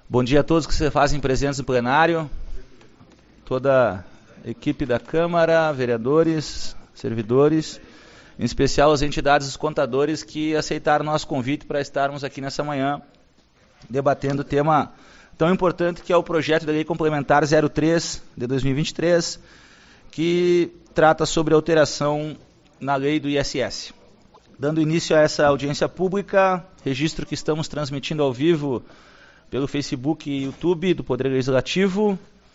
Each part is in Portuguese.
Bom dia a todos que se fazem presentes no plenário, toda a equipe da Câmara, vereadores, servidores, em especial as entidades dos contadores que aceitaram nosso convite para estarmos aqui nessa manhã debatendo o tema tão importante que é o projeto de lei complementar 03 de 2023, que trata sobre alteração na lei do ISS. Dando início a essa audiência pública, registro que estamos transmitindo ao vivo pelo Facebook e YouTube do Poder Legislativo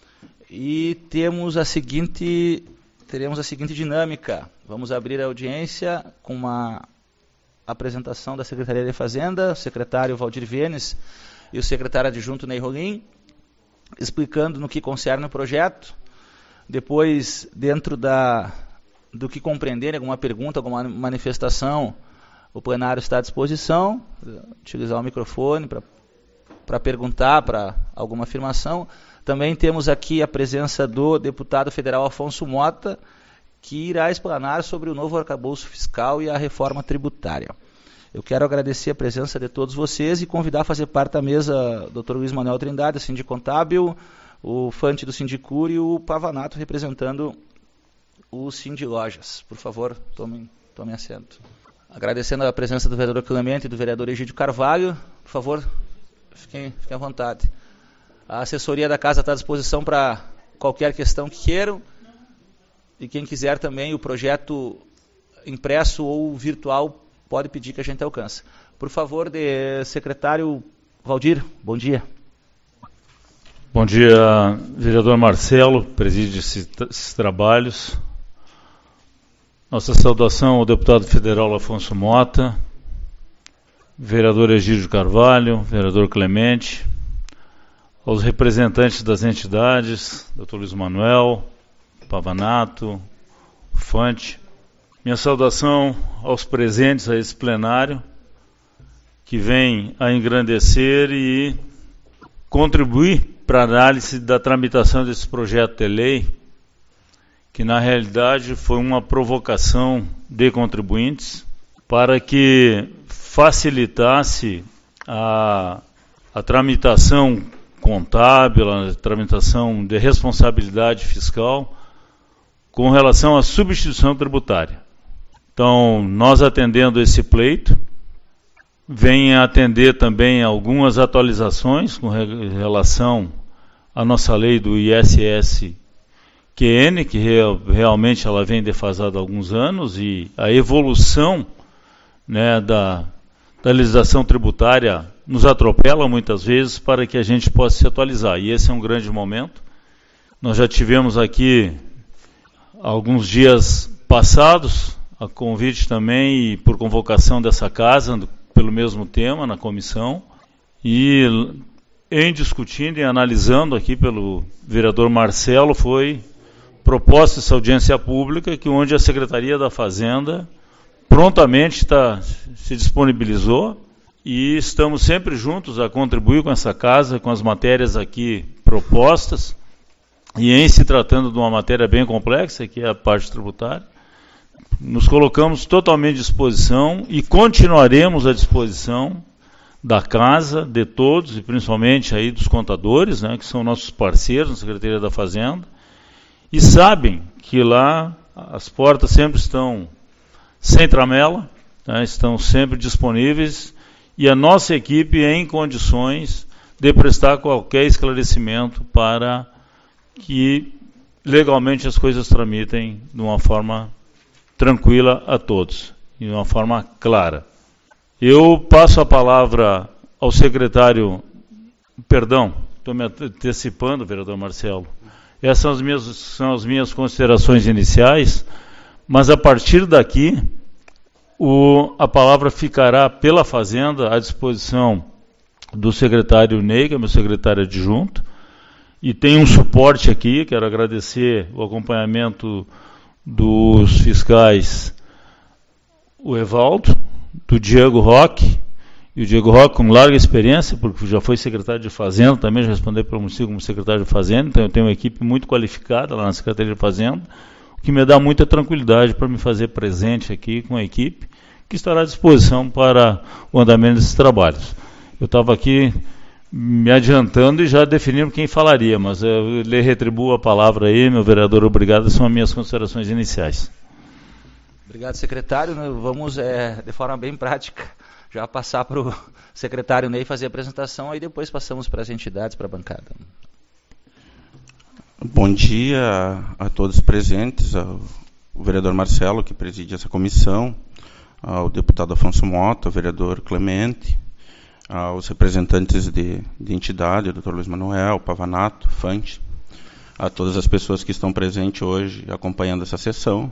e teremos a seguinte dinâmica. Vamos abrir a audiência com uma apresentação da Secretaria de Fazenda, o secretário Valdir Vienes e o secretário adjunto Ney Rolim, explicando no que concerne o projeto. Depois, dentro do que compreenderem, alguma pergunta, alguma manifestação, o plenário está à disposição, utilizar o microfone para perguntar, para alguma afirmação. Também temos aqui a presença do deputado federal Afonso Mota, que irá explanar sobre o novo arcabouço fiscal e a reforma tributária. Eu quero agradecer a presença de todos vocês e convidar a fazer parte da mesa o Dr. Luiz Manuel Trindade, Síndico Contábil, o Fante do Sindicur e o Pavanato representando o Sindi Lojas. Por favor, tomem assento. Agradecendo a presença do vereador Clemente e do vereador Egídio Carvalho, por favor, fiquem à vontade. A assessoria da casa está à disposição para qualquer questão que queiram. E quem quiser também o projeto impresso ou virtual, pode pedir que a gente alcance. Por favor, secretário Valdir, bom dia. Bom dia, vereador Marcelo, preside esses trabalhos. Nossa saudação ao deputado federal Afonso Mota, vereador Egídio Carvalho, vereador Clemente, aos representantes das entidades, Dr. Luiz Manuel, Pavanato, Fante. Minha saudação aos presentes a esse plenário, que vem a engrandecer e contribuir para a análise da tramitação desse projeto de lei, que na realidade foi uma provocação de contribuintes para que facilitasse a tramitação contábil, a tramitação de responsabilidade fiscal com relação à substituição tributária. Então, nós atendendo esse pleito, vem a atender também algumas atualizações com relação à nossa lei do ISS-QN, que realmente ela vem defasada há alguns anos, e a evolução, né, da legislação tributária nos atropela muitas vezes para que a gente possa se atualizar. E esse é um grande momento. Nós já tivemos aqui, alguns dias passados, a convite também e por convocação dessa casa, pelo mesmo tema, na comissão, e em discutindo e analisando aqui pelo vereador Marcelo, foi proposta essa audiência pública, onde a Secretaria da Fazenda prontamente se disponibilizou, e estamos sempre juntos a contribuir com essa casa, com as matérias aqui propostas, e em se tratando de uma matéria bem complexa, que é a parte tributária, nos colocamos totalmente à disposição e continuaremos à disposição da casa, de todos, e principalmente aí dos contadores, né, que são nossos parceiros na Secretaria da Fazenda, e sabem que lá as portas sempre estão sem tramela, né, estão sempre disponíveis, e a nossa equipe é em condições de prestar qualquer esclarecimento para que legalmente as coisas tramitem de uma forma tranquila a todos, de uma forma clara. Eu passo a palavra ao secretário, perdão, estou me antecipando, vereador Marcelo. Essas são as minhas considerações iniciais, mas a partir daqui a palavra ficará pela Fazenda à disposição do secretário Ney, que é meu secretário adjunto, e tem um suporte aqui, quero agradecer o acompanhamento dos fiscais, o Evaldo, do Diego Roque, e o Diego Roque com larga experiência, porque já foi secretário de Fazenda, também já respondeu para o município como secretário de Fazenda, então eu tenho uma equipe muito qualificada lá na Secretaria de Fazenda, o que me dá muita tranquilidade para me fazer presente aqui com a equipe, que estará à disposição para o andamento desses trabalhos. Eu estava aqui me adiantando e já definindo quem falaria, mas eu lhe retribuo a palavra aí, meu vereador, obrigado, são as minhas considerações iniciais. Obrigado, secretário. Vamos, de forma bem prática, já passar para o secretário Ney fazer a apresentação, aí depois passamos para as entidades, para a bancada. Bom dia a todos presentes, ao vereador Marcelo, que preside essa comissão, ao deputado Afonso Mota, ao vereador Clemente, aos representantes de entidade, o Dr. Luiz Manuel, Pavanato, Fante, a todas as pessoas que estão presentes hoje acompanhando essa sessão,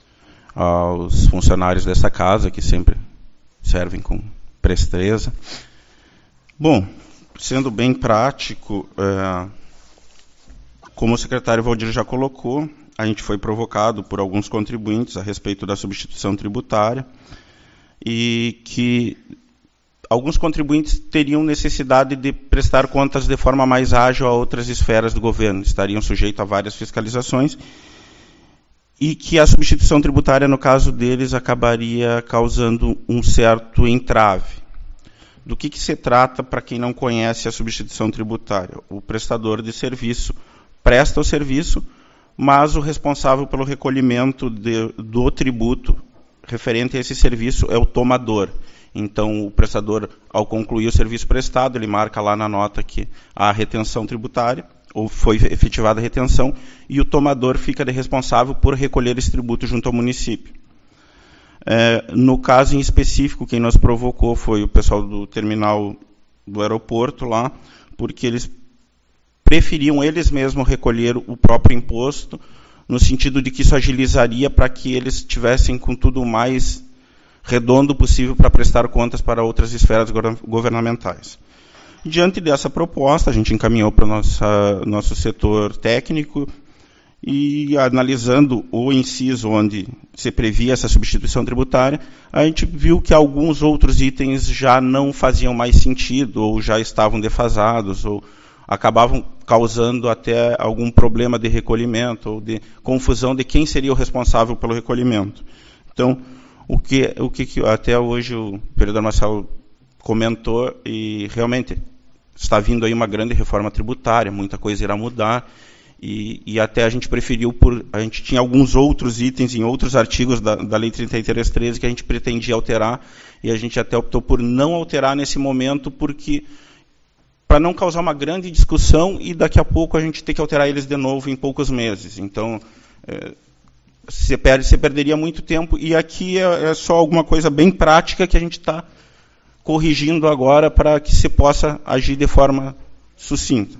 aos funcionários dessa casa, que sempre servem com presteza. Bom, sendo bem prático, como o secretário Valdir já colocou, a gente foi provocado por alguns contribuintes a respeito da substituição tributária e que alguns contribuintes teriam necessidade de prestar contas de forma mais ágil a outras esferas do governo, estariam sujeitos a várias fiscalizações e que a substituição tributária, no caso deles, acabaria causando um certo entrave. Do que se trata, para quem não conhece a substituição tributária? O prestador de serviço presta o serviço, mas o responsável pelo recolhimento do tributo referente a esse serviço é o tomador. Então, o prestador, ao concluir o serviço prestado, ele marca lá na nota que há retenção tributária, ou foi efetivada a retenção, e o tomador fica de responsável por recolher esse tributo junto ao município. No caso em específico, quem nos provocou foi o pessoal do terminal do aeroporto lá, porque eles preferiam eles mesmos recolher o próprio imposto, no sentido de que isso agilizaria para que eles tivessem com tudo mais redondo possível para prestar contas para outras esferas governamentais. Diante dessa proposta, a gente encaminhou para o nosso setor técnico e, analisando o inciso onde se previa essa substituição tributária, a gente viu que alguns outros itens já não faziam mais sentido, ou já estavam defasados, ou acabavam causando até algum problema de recolhimento, ou de confusão de quem seria o responsável pelo recolhimento. Então, o que até hoje o vereador Marcelo comentou, e realmente está vindo aí uma grande reforma tributária, muita coisa irá mudar, e até a gente preferiu, a gente tinha alguns outros itens em outros artigos da Lei 3313 que a gente pretendia alterar, e a gente até optou por não alterar nesse momento, porque para não causar uma grande discussão e daqui a pouco a gente ter que alterar eles de novo em poucos meses. Então, você perderia muito tempo, e aqui é só alguma coisa bem prática que a gente está corrigindo agora para que se possa agir de forma sucinta.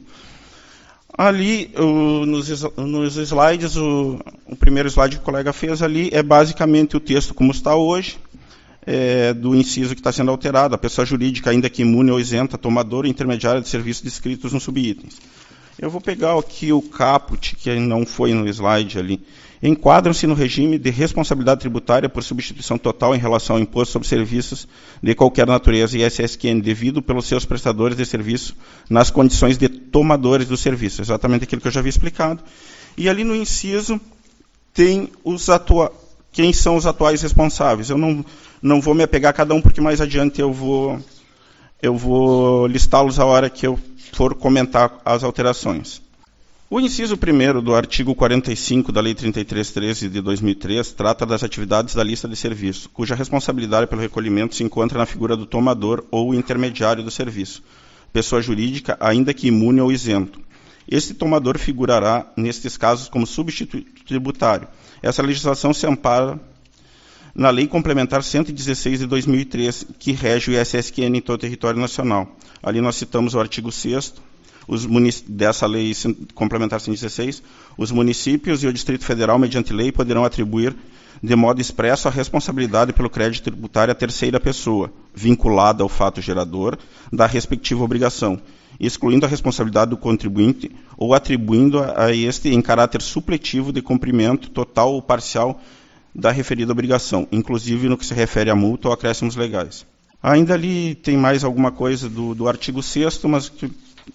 Ali, nos slides, o primeiro slide que o colega fez ali é basicamente o texto como está hoje, do inciso que está sendo alterado, a pessoa jurídica, ainda que imune ou isenta, tomadora ou intermediária de serviços descritos nos subitens. Eu vou pegar aqui o caput, que não foi no slide ali. Enquadram-se no regime de responsabilidade tributária por substituição total em relação ao imposto sobre serviços de qualquer natureza e ISSQN, devido pelos seus prestadores de serviço nas condições de tomadores do serviço. Exatamente aquilo que eu já havia explicado. E ali no inciso tem quem são os atuais responsáveis. Eu não vou me apegar a cada um, porque mais adiante eu vou listá-los a hora que eu for comentar as alterações. O inciso 1º do artigo 45 da Lei 3313 de 2003 trata das atividades da lista de serviço, cuja responsabilidade pelo recolhimento se encontra na figura do tomador ou intermediário do serviço, pessoa jurídica, ainda que imune ou isento. Este tomador figurará, nestes casos, como substituto tributário. Essa legislação se ampara na Lei Complementar 116 de 2003, que rege o ISSQN em todo o território nacional. Ali nós citamos o artigo 6º, dessa Lei Complementar 116, os municípios e o Distrito Federal, mediante lei, poderão atribuir de modo expresso a responsabilidade pelo crédito tributário à terceira pessoa, vinculada ao fato gerador da respectiva obrigação, excluindo a responsabilidade do contribuinte ou atribuindo a este em caráter supletivo de cumprimento total ou parcial da referida obrigação, inclusive no que se refere a multa ou acréscimos legais. Ainda ali tem mais alguma coisa do artigo 6º, mas que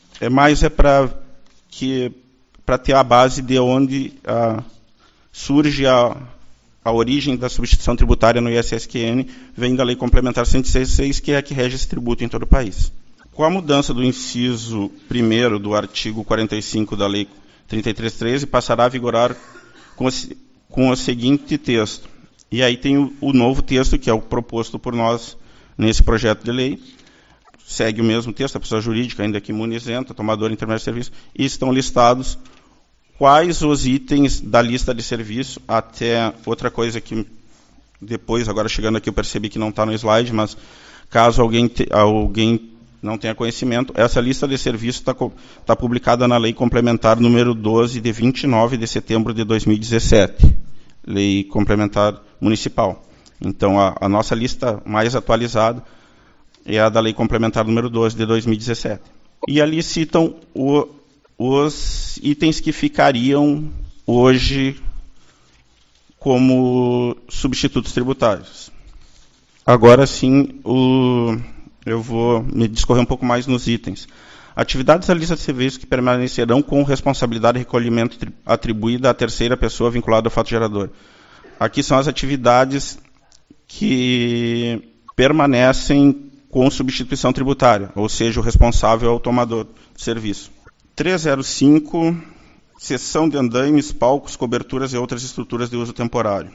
para ter a base de onde surge a origem da substituição tributária no ISSQN, vem da Lei Complementar 116, que é a que rege esse tributo em todo o país. Com a mudança do inciso 1º do artigo 45 da Lei 3313, passará a vigorar com o seguinte texto. E aí tem o novo texto, que é o proposto por nós nesse projeto de lei. Segue o mesmo texto, a pessoa jurídica, ainda que imunizenta, tomador intermédio de serviço, e estão listados quais os itens da lista de serviço, até outra coisa que depois, agora chegando aqui, eu percebi que não está no slide, mas caso alguém não tenha conhecimento, essa lista de serviços está publicada na Lei Complementar número 12, de 29 de setembro de 2017, Lei Complementar Municipal. Então, a nossa lista mais atualizada é a da Lei Complementar número 12 de 2017. E ali citam os itens que ficariam hoje como substitutos tributários. Agora sim, eu vou me discorrer um pouco mais nos itens. Atividades da lista de serviços que permanecerão com responsabilidade de recolhimento atribuída à terceira pessoa vinculada ao fato gerador. Aqui são as atividades que permanecem com substituição tributária, ou seja, o responsável é o tomador de serviço. 305, cessão de andaimes, palcos, coberturas e outras estruturas de uso temporário.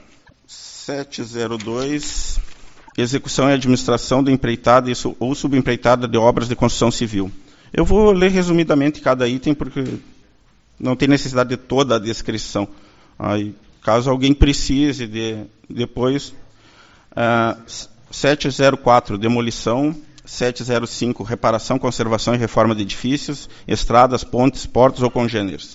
702, execução e administração de empreitada ou subempreitada de obras de construção civil. Eu vou ler resumidamente cada item, porque não tem necessidade de toda a descrição. Aí, caso alguém precise depois... 704, demolição. 705, reparação, conservação e reforma de edifícios, estradas, pontes, portos ou congêneres.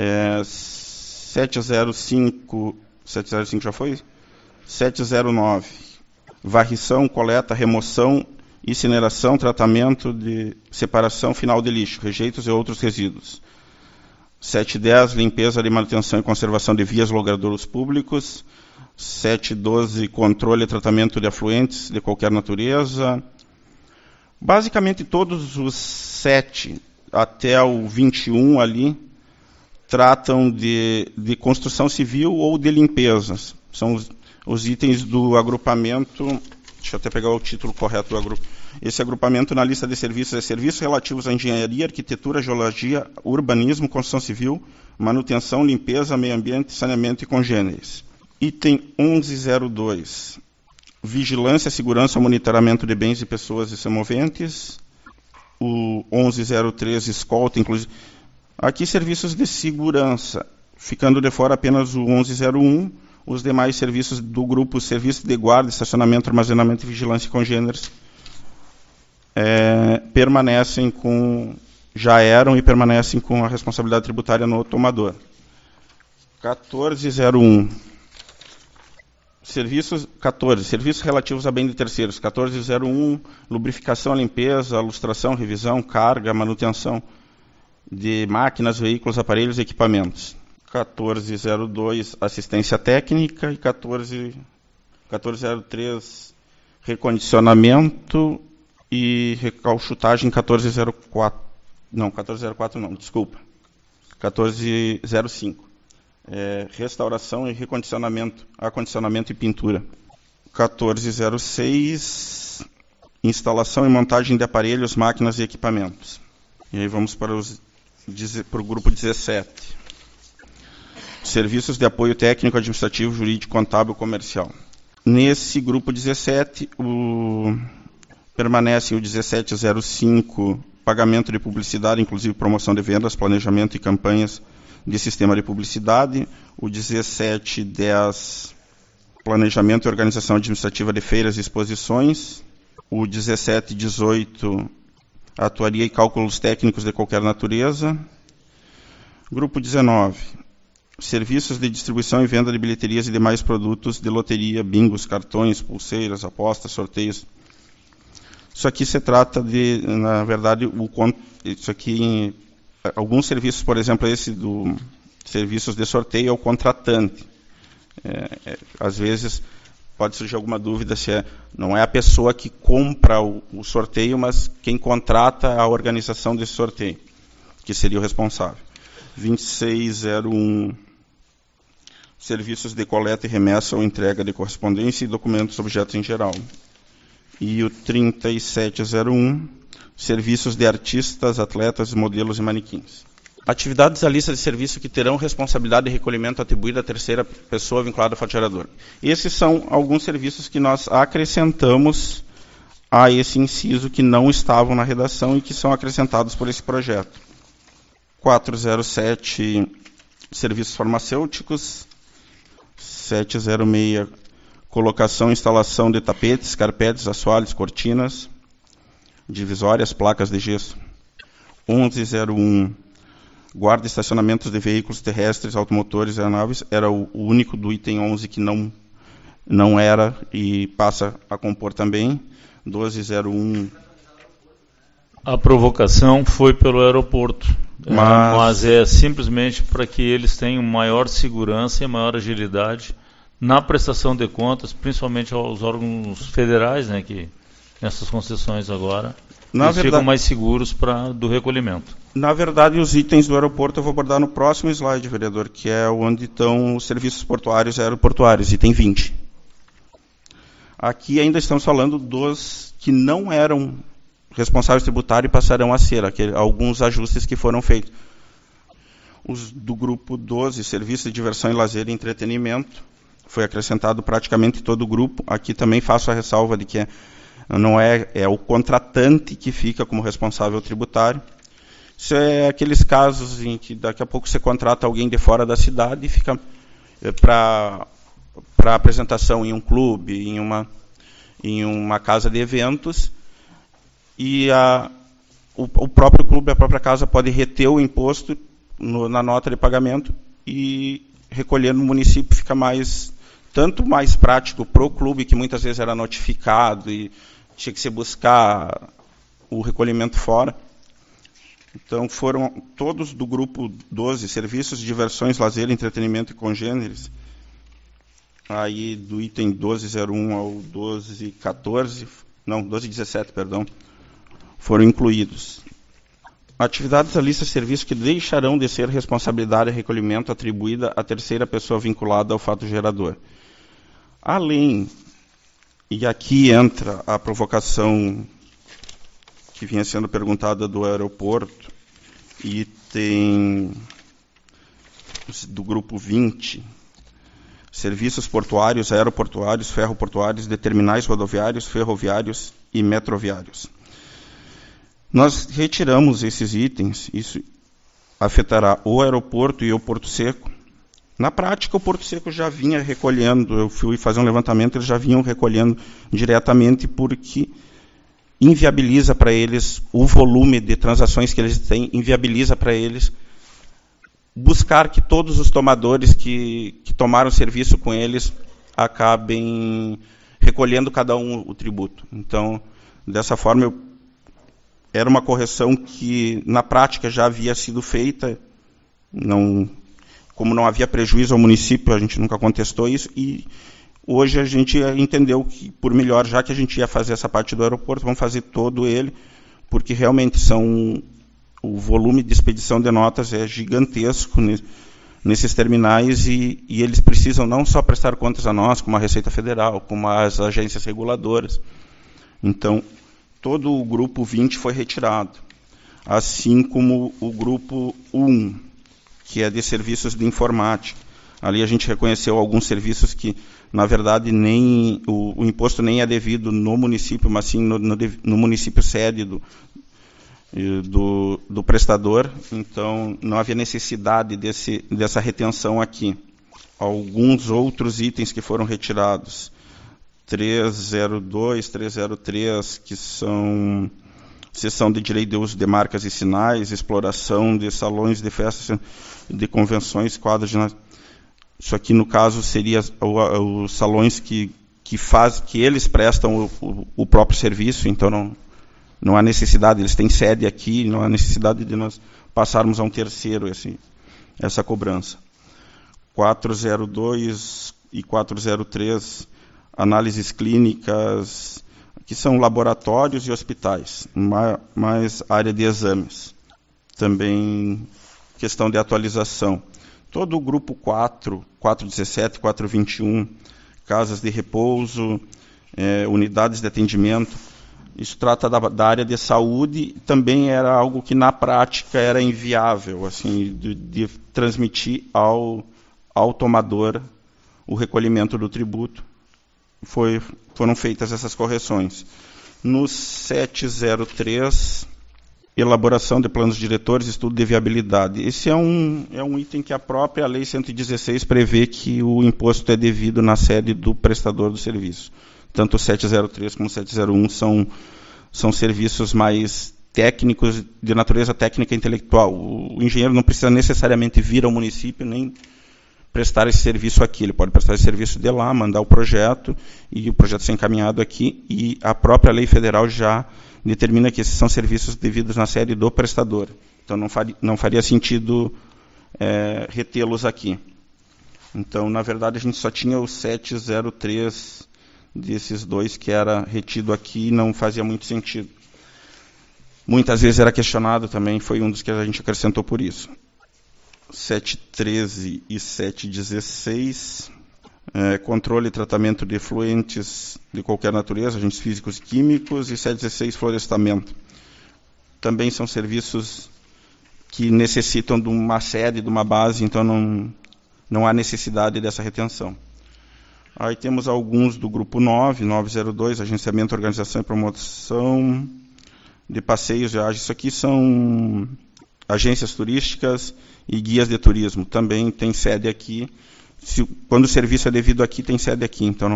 705 já foi? 709, varrição, coleta, remoção, incineração, tratamento de separação final de lixo, rejeitos e outros resíduos. 710, limpeza de manutenção e conservação de vias logradouros públicos. 712, controle e tratamento de afluentes de qualquer natureza. Basicamente, todos os 7 até o 21 ali tratam de construção civil ou de limpezas. São os itens do agrupamento. Deixa eu até pegar o título correto do agrupamento. Esse agrupamento na lista de serviços é serviços relativos à engenharia, arquitetura, geologia, urbanismo, construção civil, manutenção, limpeza, meio ambiente, saneamento e congêneres. Item 1102. Vigilância, segurança, monitoramento de bens e pessoas e semoventes. O 1103, escolta, inclusive. Aqui, serviços de segurança. Ficando de fora apenas o 1101. Os demais serviços do grupo, serviços de guarda, estacionamento, armazenamento, vigilância e congêneres, permanecem já eram e permanecem com a responsabilidade tributária no tomador. 1401. Serviços relativos a bem de terceiros. 1401, lubrificação, limpeza, ilustração, revisão, carga, manutenção de máquinas, veículos, aparelhos e equipamentos. 1402, assistência técnica. E 1403, recondicionamento e recauchutagem. 1404 não, desculpa. 1405. Restauração e recondicionamento, acondicionamento e pintura. 1406, instalação e montagem de aparelhos, máquinas e equipamentos. E aí vamos para o grupo 17. Serviços de apoio técnico, administrativo, jurídico, contábil, comercial. Nesse grupo 17, permanece o 1705, pagamento de publicidade, inclusive promoção de vendas, planejamento e campanhas de sistema de publicidade. O 1710, planejamento e organização administrativa de feiras e exposições. O 1718, atuaria e cálculos técnicos de qualquer natureza. Grupo 19, serviços de distribuição e venda de bilheterias e demais produtos de loteria, bingos, cartões, pulseiras, apostas, sorteios. Isso aqui se trata de, na verdade, isso aqui, alguns serviços, por exemplo, esse do serviços de sorteio é o contratante. Às vezes pode surgir alguma dúvida se não é a pessoa que compra o sorteio, mas quem contrata a organização desse sorteio, que seria o responsável. 2601, serviços de coleta e remessa ou entrega de correspondência e documentos, objetos em geral. E o 3701, serviços de artistas, atletas, modelos e manequins. Atividades da lista de serviço que terão responsabilidade de recolhimento atribuída à terceira pessoa vinculada ao fato gerador. Esses são alguns serviços que nós acrescentamos a esse inciso que não estavam na redação e que são acrescentados por esse projeto. 407, serviços farmacêuticos. 706, colocação e instalação de tapetes, carpetes, assoalhos, cortinas, divisórias, placas de gesso. 1101, guarda e estacionamentos de veículos terrestres, automotores e aeronaves. Era o único do item 11 que não era e passa a compor também. 1201. A provocação foi pelo aeroporto, mas é simplesmente para que eles tenham maior segurança e maior agilidade na prestação de contas, principalmente aos órgãos federais, né, que nessas concessões agora ficam mais seguros do recolhimento. Na verdade, os itens do aeroporto eu vou abordar no próximo slide, vereador, que é onde estão os serviços portuários e aeroportuários, item 20. Aqui ainda estamos falando dos que não eram responsáveis tributários passarão a ser, alguns ajustes que foram feitos. Os do grupo 12, serviços de diversão e lazer e entretenimento, foi acrescentado praticamente todo o grupo. Aqui também faço a ressalva de que não é o contratante que fica como responsável tributário. Isso é aqueles casos em que daqui a pouco você contrata alguém de fora da cidade e fica para apresentação em um clube, em uma casa de eventos, e o próprio clube, a própria casa, pode reter o imposto na nota de pagamento e recolher no município. Fica tanto mais prático para o clube, que muitas vezes era notificado e tinha que se buscar o recolhimento fora. Então, foram todos do grupo 12, serviços de diversões, lazer, entretenimento e congêneres, aí do item 1201 ao 1217, perdão, foram incluídos. Atividades da lista de serviços que deixarão de ser responsabilidade de recolhimento atribuída à terceira pessoa vinculada ao fato gerador. Além, e aqui entra a provocação que vinha sendo perguntada do aeroporto, item do grupo 20, serviços portuários, aeroportuários, ferroportuários, de terminais rodoviários, ferroviários e metroviários. Nós retiramos esses itens, isso afetará o aeroporto e o Porto Seco. Na prática, o Porto Seco já vinha recolhendo, eu fui fazer um levantamento, eles já vinham recolhendo diretamente, porque inviabiliza para eles o volume de transações que eles têm, inviabiliza para eles buscar que todos os tomadores que tomaram serviço com eles acabem recolhendo cada um o tributo. Então, dessa forma, era uma correção que, na prática, já havia sido feita. Como não havia prejuízo ao município, a gente nunca contestou isso, e hoje a gente entendeu que, por melhor, já que a gente ia fazer essa parte do aeroporto, vamos fazer todo ele, porque realmente o volume de expedição de notas é gigantesco nesses terminais, e eles precisam não só prestar contas a nós, como a Receita Federal, como as agências reguladoras. Então, todo o grupo 20 foi retirado, assim como o grupo 1, que é de serviços de informática. Ali a gente reconheceu alguns serviços que, na verdade, nem o imposto nem é devido no município, mas sim no município sede do prestador. Então, não havia necessidade dessa retenção aqui. Alguns outros itens que foram retirados, 302, 303, que são cessão de direito de uso de marcas e sinais, exploração de salões de festas, de convenções, quadros de... Isso aqui, no caso, seria os salões que eles prestam o próprio serviço, então não há necessidade, eles têm sede aqui, não há necessidade de nós passarmos a um terceiro essa cobrança. 402 e 403, análises clínicas, que são laboratórios e hospitais, mais área de exames. Também questão de atualização. Todo o grupo 4, 417, 421, casas de repouso, unidades de atendimento, Isso trata da área de saúde, também era algo que na prática era inviável, assim, de transmitir ao tomador o recolhimento do tributo. Foram feitas essas correções. No 703, elaboração de planos diretores, estudo de viabilidade. Esse é um item que a própria Lei 116 prevê que o imposto é devido na sede do prestador do serviço. Tanto o 703 como o 701 são serviços mais técnicos, de natureza técnica e intelectual. O engenheiro não precisa necessariamente vir ao município nem prestar esse serviço aqui. Ele pode prestar esse serviço de lá, mandar o projeto, e o projeto ser encaminhado aqui, e a própria lei federal já determina que esses são serviços devidos na sede do prestador. Então, não faria sentido retê-los aqui. Então, na verdade, a gente só tinha o 703 desses dois que era retido aqui, e não fazia muito sentido. Muitas vezes era questionado também, foi um dos que a gente acrescentou por isso. 713 e 716, controle e tratamento de efluentes de qualquer natureza, agentes físicos e químicos, e 716, florestamento. Também são serviços que necessitam de uma sede, de uma base, então não há necessidade dessa retenção. Aí temos alguns do grupo 9, 902, agenciamento, organização e promoção de passeios, viagens. Isso aqui são agências turísticas e guias de turismo. Também tem sede aqui. Quando o serviço é devido aqui, tem sede aqui. Então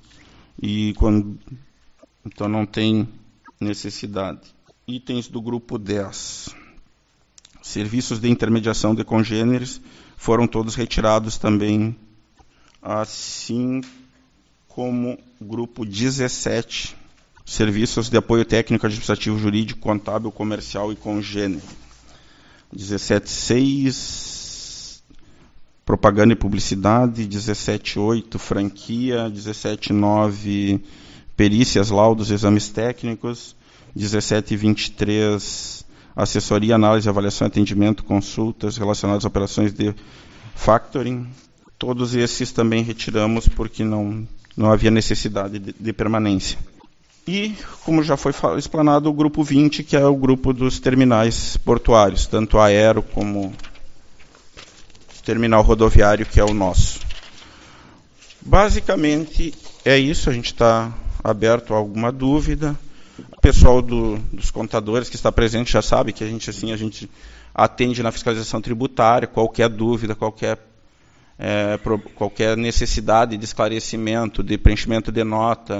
não tem necessidade. Itens do grupo 10. Serviços de intermediação de congêneres foram todos retirados também, assim como grupo 17. Serviços de apoio técnico, administrativo, jurídico, contábil, comercial e congênere. 17.6, propaganda e publicidade. 17.8, franquia. 17.9, perícias, laudos, exames técnicos. 17.23, assessoria, análise, avaliação, atendimento, consultas relacionadas a operações de factoring. Todos esses também retiramos porque não havia necessidade de permanência. E, como já foi explanado, o grupo 20, que é o grupo dos terminais portuários, tanto aero como terminal rodoviário, que é o nosso. Basicamente, é isso. A gente está aberto a alguma dúvida. O pessoal dos contadores que está presente já sabe que a gente atende na fiscalização tributária. Qualquer dúvida, qualquer necessidade de esclarecimento, de preenchimento de nota,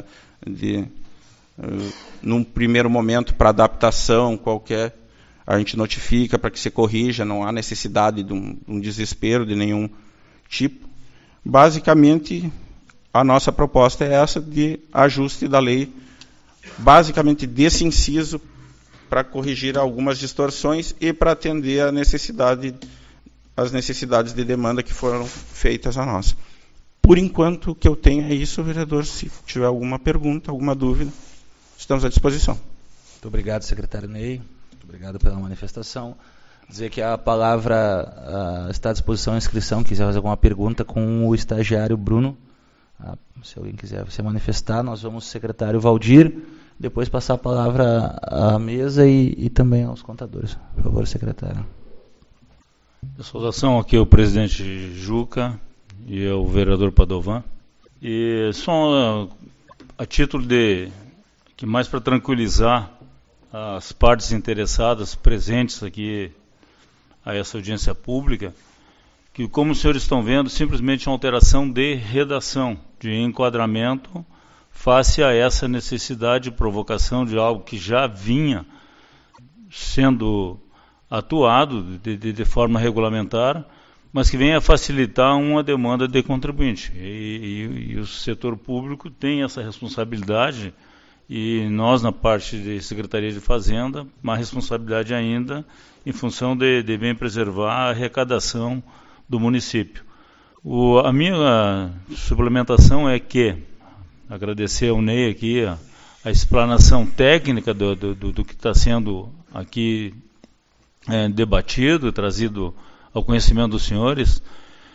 num primeiro momento para adaptação a gente notifica para que se corrija, não há necessidade de um desespero de nenhum tipo. Basicamente, a nossa proposta é essa de ajuste da lei, basicamente desse inciso, para corrigir algumas distorções e para atender as necessidades de demanda que foram feitas a nós. Por enquanto, o que eu tenho é isso, vereador. Se tiver alguma pergunta, alguma dúvida, estamos à disposição. Muito obrigado, secretário Ney. Muito obrigado pela manifestação. Dizer que a palavra está à disposição à inscrição. Quiser fazer alguma pergunta com o estagiário Bruno. Se alguém quiser se manifestar, nós vamos ao secretário Valdir, depois passar a palavra à mesa e também aos contadores. Por favor, secretário. Saudação aqui ao presidente Juca e ao vereador Padovan. E só a título que mais para tranquilizar as partes interessadas presentes aqui a essa audiência pública, que, como os senhores estão vendo, simplesmente uma alteração de redação, de enquadramento, face a essa necessidade de provocação de algo que já vinha sendo atuado de forma regulamentar, mas que venha a facilitar uma demanda de contribuinte. E o setor público tem essa responsabilidade, e nós, na parte de Secretaria de Fazenda, uma responsabilidade ainda em função de bem preservar a arrecadação do município. A minha suplementação é que, agradecer ao Ney aqui a explanação técnica do que está sendo aqui debatido, trazido ao conhecimento dos senhores.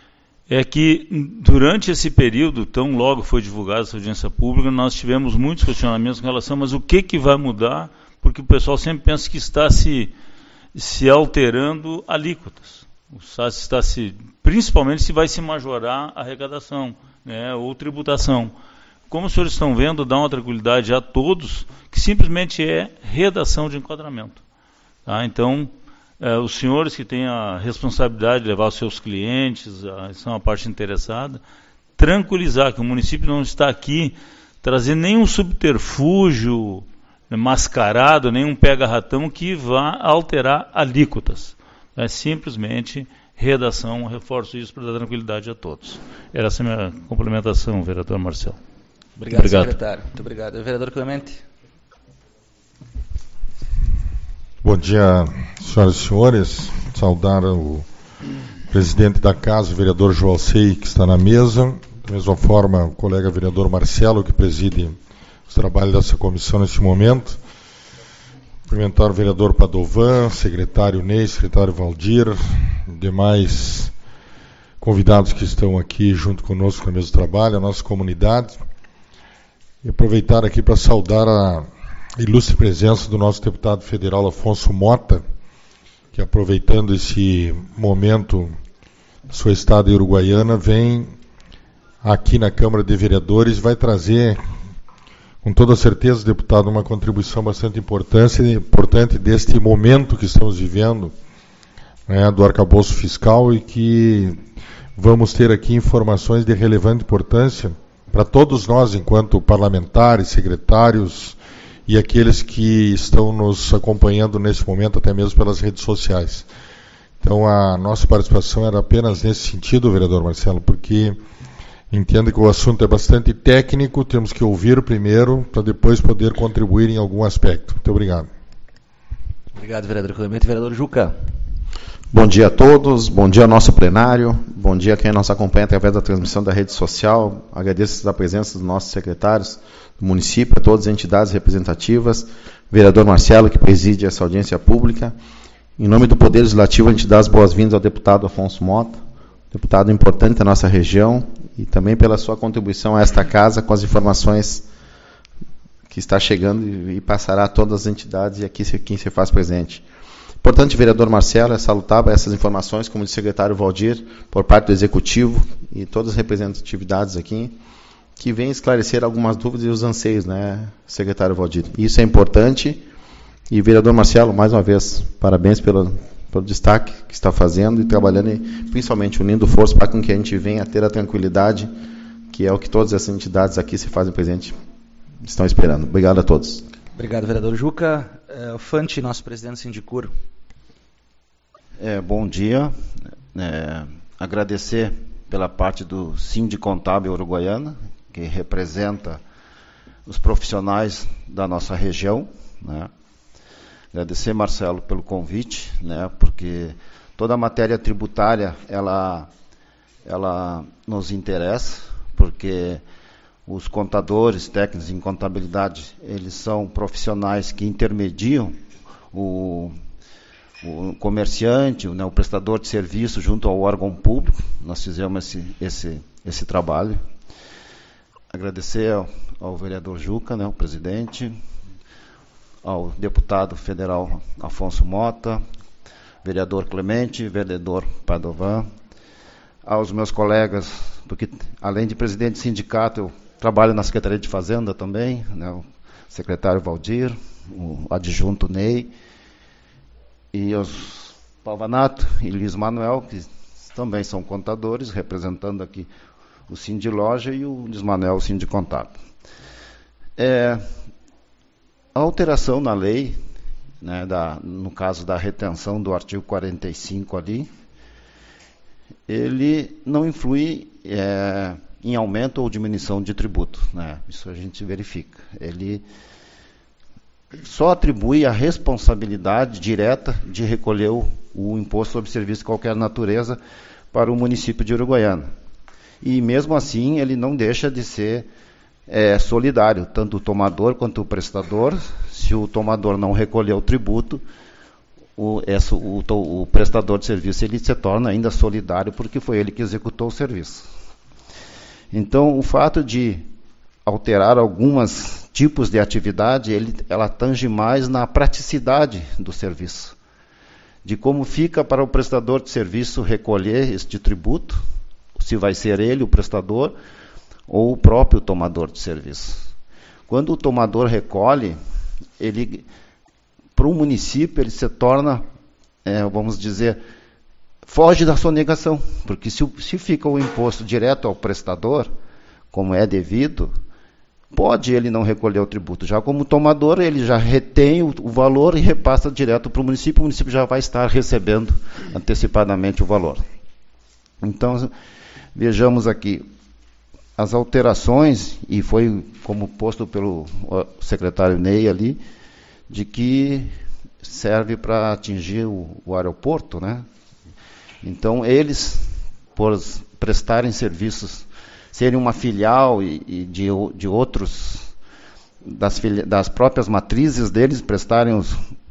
é que durante esse período, tão logo foi divulgada essa audiência pública, nós tivemos muitos questionamentos com relação, mas o que vai mudar? Porque o pessoal sempre pensa que está se alterando alíquotas. Principalmente se vai se majorar a arrecadação, né, ou tributação. Como os senhores estão vendo, dá uma tranquilidade a todos que simplesmente é redação de enquadramento. Tá? Então, os senhores que têm a responsabilidade de levar os seus clientes, são a parte interessada, tranquilizar que o município não está aqui trazendo nenhum subterfúgio mascarado, nenhum pega-ratão que vá alterar alíquotas. É simplesmente redação, reforço isso para dar tranquilidade a todos. Era essa a minha complementação, vereador Marcelo. Obrigado, secretário. Muito obrigado. Vereador Clemente. Bom dia, senhoras e senhores. Saudar o presidente da casa, o vereador Joalcei, que está na mesa. Da mesma forma, o colega vereador Marcelo, que preside os trabalhos dessa comissão neste momento. Cumprimentar o vereador Padovan, secretário Ney, secretário Valdir, demais convidados que estão aqui junto conosco na mesa de trabalho, a nossa comunidade. E aproveitar aqui para saudar a ilustre presença do nosso deputado federal Afonso Mota, que aproveitando esse momento da sua estada em Uruguaiana, vem aqui na Câmara de Vereadores, vai trazer, com toda certeza, deputado, uma contribuição bastante importante deste momento que estamos vivendo, né, do arcabouço fiscal, e que vamos ter aqui informações de relevante importância para todos nós, enquanto parlamentares, secretários e aqueles que estão nos acompanhando nesse momento, até mesmo pelas redes sociais. Então, a nossa participação era apenas nesse sentido, vereador Marcelo, porque entendo que o assunto é bastante técnico, temos que ouvir primeiro, para depois poder contribuir em algum aspecto. Muito obrigado. Obrigado, vereador Clemente. Vereador Juca. Bom dia a todos, bom dia ao nosso plenário, bom dia a quem nos acompanha através da transmissão da rede social. Agradeço a presença dos nossos secretários do município, a todas as entidades representativas, vereador Marcelo, que preside essa audiência pública. Em nome do Poder Legislativo, a gente dá as boas-vindas ao deputado Afonso Mota, deputado importante da nossa região, e também pela sua contribuição a esta casa com as informações que está chegando e passará a todas as entidades e aqui quem se faz presente. Importante, vereador Marcelo, é salutar essas informações, como disse o secretário Valdir, por parte do Executivo e todas as representatividades aqui, que vem esclarecer algumas dúvidas e os anseios, né, secretário Valdir. Isso é importante. E, vereador Marcelo, mais uma vez, parabéns pelo destaque que está fazendo e trabalhando, e principalmente unindo força para que a gente venha a ter a tranquilidade, que é o que todas essas entidades aqui se fazem presente, estão esperando. Obrigado a todos. Obrigado, vereador Juca. Fante, nosso presidente do Sindicur. Bom dia. Agradecer pela parte do Sindicontábil Uruguaiana, que representa os profissionais da nossa região, né? Agradecer, Marcelo, pelo convite, né? Porque toda a matéria tributária ela nos interessa, porque os contadores, técnicos em contabilidade, eles são profissionais que intermediam o comerciante, né, o prestador de serviço junto ao órgão público. Nós fizemos esse trabalho. Agradecer ao vereador Juca, né, o presidente, ao deputado federal Afonso Mota, vereador Clemente, vereador Padovan, aos meus colegas, porque além de presidente de sindicato, eu trabalho na Secretaria de Fazenda também, né, o secretário Valdir, o adjunto Ney, e os Palvanato e Luiz Manuel, que também são contadores, representando aqui o Sindiloja e o Luiz Manuel, o Sindicontábil. A alteração na lei, né, no caso da retenção do artigo 45 ali, ele não influi em aumento ou diminuição de tributo, né? Isso a gente verifica. Ele só atribui a responsabilidade direta de recolher o imposto sobre serviço de qualquer natureza para o município de Uruguaiana. E mesmo assim, ele não deixa de ser solidário, tanto o tomador quanto o prestador. Se o tomador não recolher o tributo, o prestador de serviço ele se torna ainda solidário porque foi ele que executou o serviço. Então, o fato de alterar alguns tipos de atividade, ela tange mais na praticidade do serviço, de como fica para o prestador de serviço recolher este tributo, se vai ser ele, o prestador, ou o próprio tomador de serviço. Quando o tomador recolhe, para o município, ele se torna, vamos dizer, foge da sonegação, porque se fica o imposto direto ao prestador, como é devido, pode ele não recolher o tributo. Já como tomador, ele já retém o valor e repassa direto para o município já vai estar recebendo antecipadamente o valor. Então, vejamos aqui, as alterações, e foi como posto pelo secretário Ney ali, de que serve para atingir o aeroporto, né? Então, eles, por prestarem serviços, serem uma filial e de outros, das próprias matrizes deles, prestarem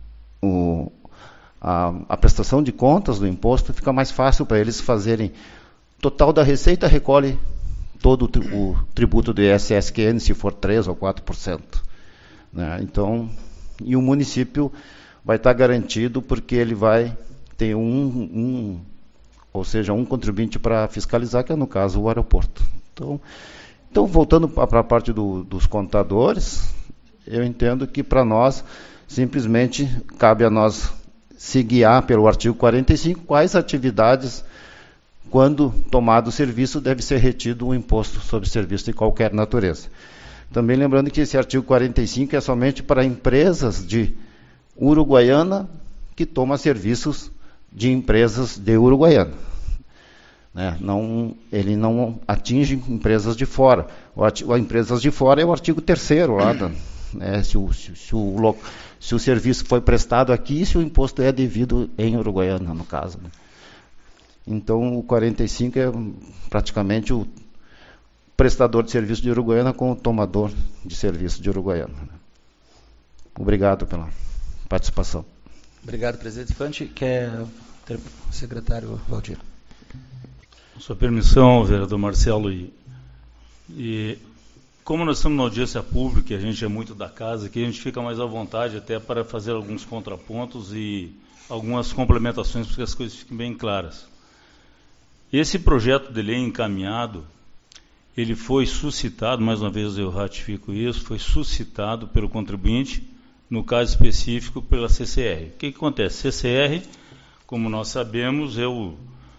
a prestação de contas do imposto, fica mais fácil para eles fazerem. Total da receita recolhe todo o tributo do ISSQN, se for 3% ou 4%. Né? Então, e o município vai estar garantido porque ele vai ter um contribuinte para fiscalizar, que é, no caso, o aeroporto. Então voltando para a parte dos contadores, eu entendo que para nós, simplesmente, cabe a nós se guiar pelo artigo 45, quais atividades, quando tomado o serviço, deve ser retido o imposto sobre serviço de qualquer natureza. Também lembrando que esse artigo 45 é somente para empresas de Uruguaiana que tomam serviços de empresas de Uruguaiana. Ele não atinge empresas de fora. Empresas de fora é o artigo 3º lá, se o serviço foi prestado aqui, se o imposto é devido em Uruguaiana, no caso. Né? Então, o 45 é praticamente o prestador de serviço de Uruguaiana com o tomador de serviço de Uruguaiana. Obrigado pela participação. Obrigado, presidente Fante. Quer ter o secretário Valdir? Com sua permissão, vereador Marcelo, e como nós estamos na audiência pública e a gente é muito da casa, aqui a gente fica mais à vontade até para fazer alguns contrapontos e algumas complementações para que as coisas fiquem bem claras. Esse projeto de lei encaminhado, ele foi suscitado, mais uma vez eu ratifico isso, foi suscitado pelo contribuinte, no caso específico pela CCR. O que acontece? CCR, como nós sabemos, é o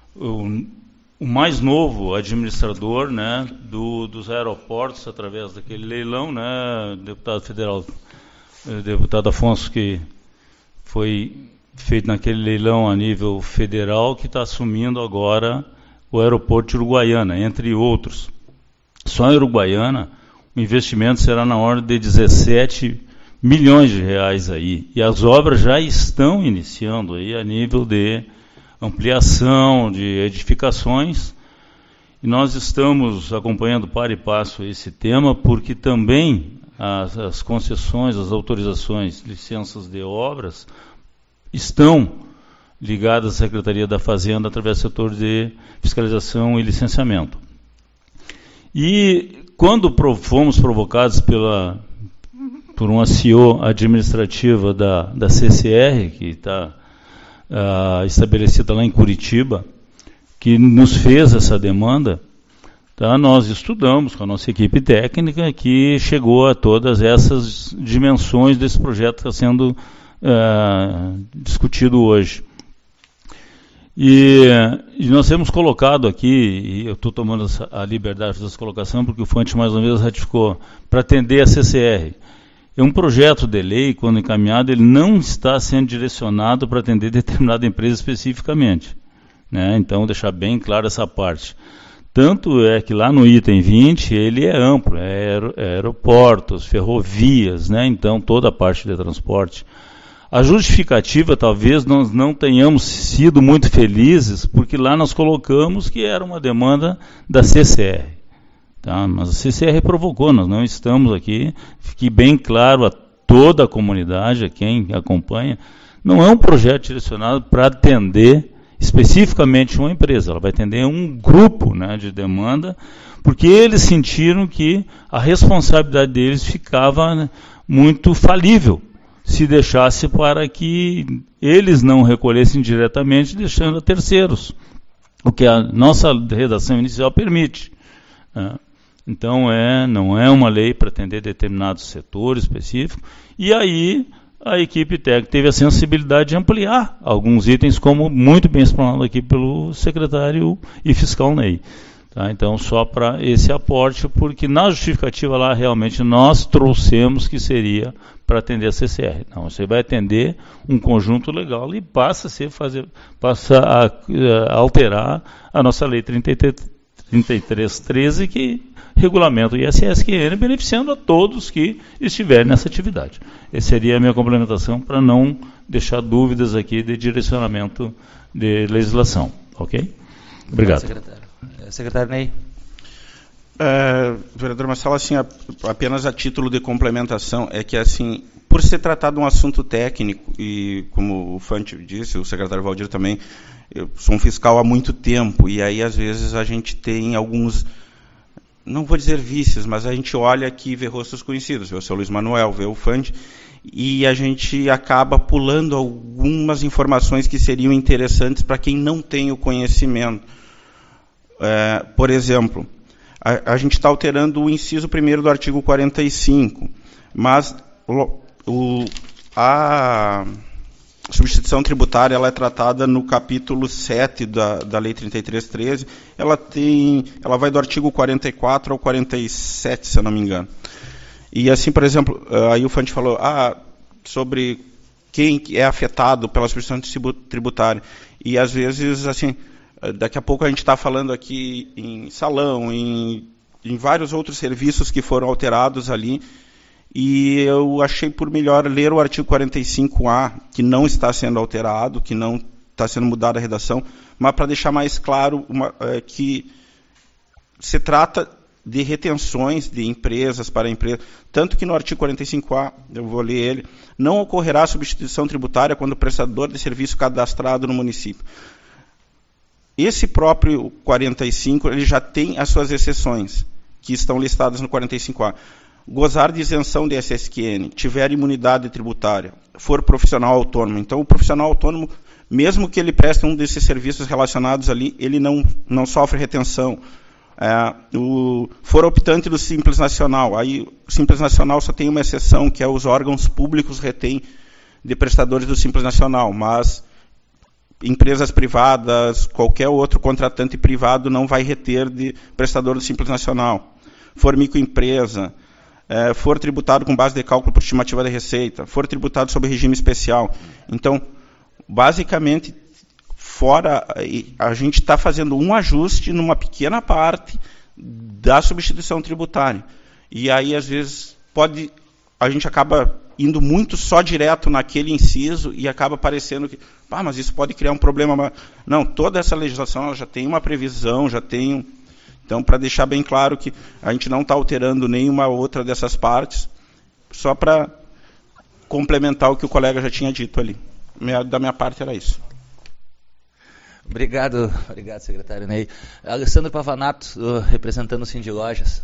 mais novo administrador, né, dos aeroportos, através daquele leilão, né, deputado federal, deputado Afonso, que foi feito naquele leilão a nível federal, que está assumindo agora o aeroporto de Uruguaiana, entre outros. Só em Uruguaiana, o investimento será na ordem de 17 milhões de reais aí, e as obras já estão iniciando aí a nível de ampliação de edificações, e nós estamos acompanhando para e passo esse tema, porque também as concessões, as autorizações, licenças de obras, estão ligadas à Secretaria da Fazenda através do setor de fiscalização e licenciamento. E quando fomos provocados por uma CEO administrativa da CCR, que está estabelecida lá em Curitiba, que nos fez essa demanda, tá? Nós estudamos com a nossa equipe técnica, que chegou a todas essas dimensões desse projeto que está sendo discutido hoje. E nós temos colocado aqui, e eu estou tomando a liberdade dessa colocação, porque o Fante mais uma vez ratificou, para atender a CCR. É um projeto de lei, quando encaminhado, ele não está sendo direcionado para atender determinada empresa especificamente. Né? Então, deixar bem claro essa parte. Tanto é que lá no item 20, ele é amplo, aeroportos, ferrovias, né? Então toda a parte de transporte. A justificativa, talvez, nós não tenhamos sido muito felizes, porque lá nós colocamos que era uma demanda da CCR. Tá? Mas a CCR provocou, nós não estamos aqui, fique bem claro a toda a comunidade, a quem acompanha, não é um projeto direcionado para atender especificamente uma empresa, ela vai atender um grupo, né, de demanda, porque eles sentiram que a responsabilidade deles ficava, né, muito falível, se deixasse para que eles não recolhessem diretamente, deixando a terceiros, o que a nossa redação inicial permite, né? Então, não é uma lei para atender determinados setores específicos, e aí a equipe técnica teve a sensibilidade de ampliar alguns itens, como muito bem explanado aqui pelo secretário e fiscal Ney. Tá? Então, só para esse aporte, porque na justificativa lá, realmente, nós trouxemos que seria para atender a CCR. Não, você vai atender um conjunto legal e passa a alterar a nossa lei 3313, que regulamenta o ISSQN, beneficiando a todos que estiverem nessa atividade. Essa seria a minha complementação, para não deixar dúvidas aqui de direcionamento de legislação. Ok? Obrigado. Secretário Ney. Vereador Marcelo, assim, apenas a título de complementação, é que, assim, por se tratar de um assunto técnico, e como o Fante disse, o secretário Valdir também, eu sou um fiscal há muito tempo, e aí, às vezes, a gente tem alguns, não vou dizer vícios, mas a gente olha aqui e vê rostos conhecidos, vê o seu Luiz Manuel, vê o Fante, e a gente acaba pulando algumas informações que seriam interessantes para quem não tem o conhecimento. Por exemplo, a gente está alterando o inciso 1º do artigo 45, mas a substituição tributária ela é tratada no capítulo 7 da Lei 3313, ela vai do artigo 44 ao 47, se eu não me engano. E assim, por exemplo, aí o Fante falou sobre quem é afetado pela substituição tributária. E às vezes, assim, daqui a pouco a gente está falando aqui em salão, em vários outros serviços que foram alterados ali, e eu achei por melhor ler o artigo 45A, que não está sendo alterado, que não está sendo mudada a redação, mas para deixar mais claro que se trata de retenções de empresas para empresas, tanto que no artigo 45A, eu vou ler ele, não ocorrerá substituição tributária quando o prestador de serviço cadastrado no município. Esse próprio 45, ele já tem as suas exceções, que estão listadas no 45A. Gozar de isenção de SSQN, tiver imunidade tributária, for profissional autônomo. Então, o profissional autônomo, mesmo que ele preste um desses serviços relacionados ali, ele não sofre retenção. For optante do Simples Nacional, aí o Simples Nacional só tem uma exceção, que é os órgãos públicos retêm de prestadores do Simples Nacional, mas empresas privadas, qualquer outro contratante privado não vai reter de prestador do Simples Nacional. For microempresa, for tributado com base de cálculo por estimativa de receita, for tributado sob regime especial. Então, basicamente, a gente está fazendo um ajuste numa pequena parte da substituição tributária. E aí, às vezes, a gente acaba indo muito só direto naquele inciso e acaba parecendo que, mas isso pode criar um problema. Não, toda essa legislação ela já tem uma previsão, já tem... Então, para deixar bem claro que a gente não está alterando nenhuma outra dessas partes, só para complementar o que o colega já tinha dito ali. Da minha parte era isso. Obrigado, secretário Ney. Alessandro Pavanato, representando o Cindy Lojas.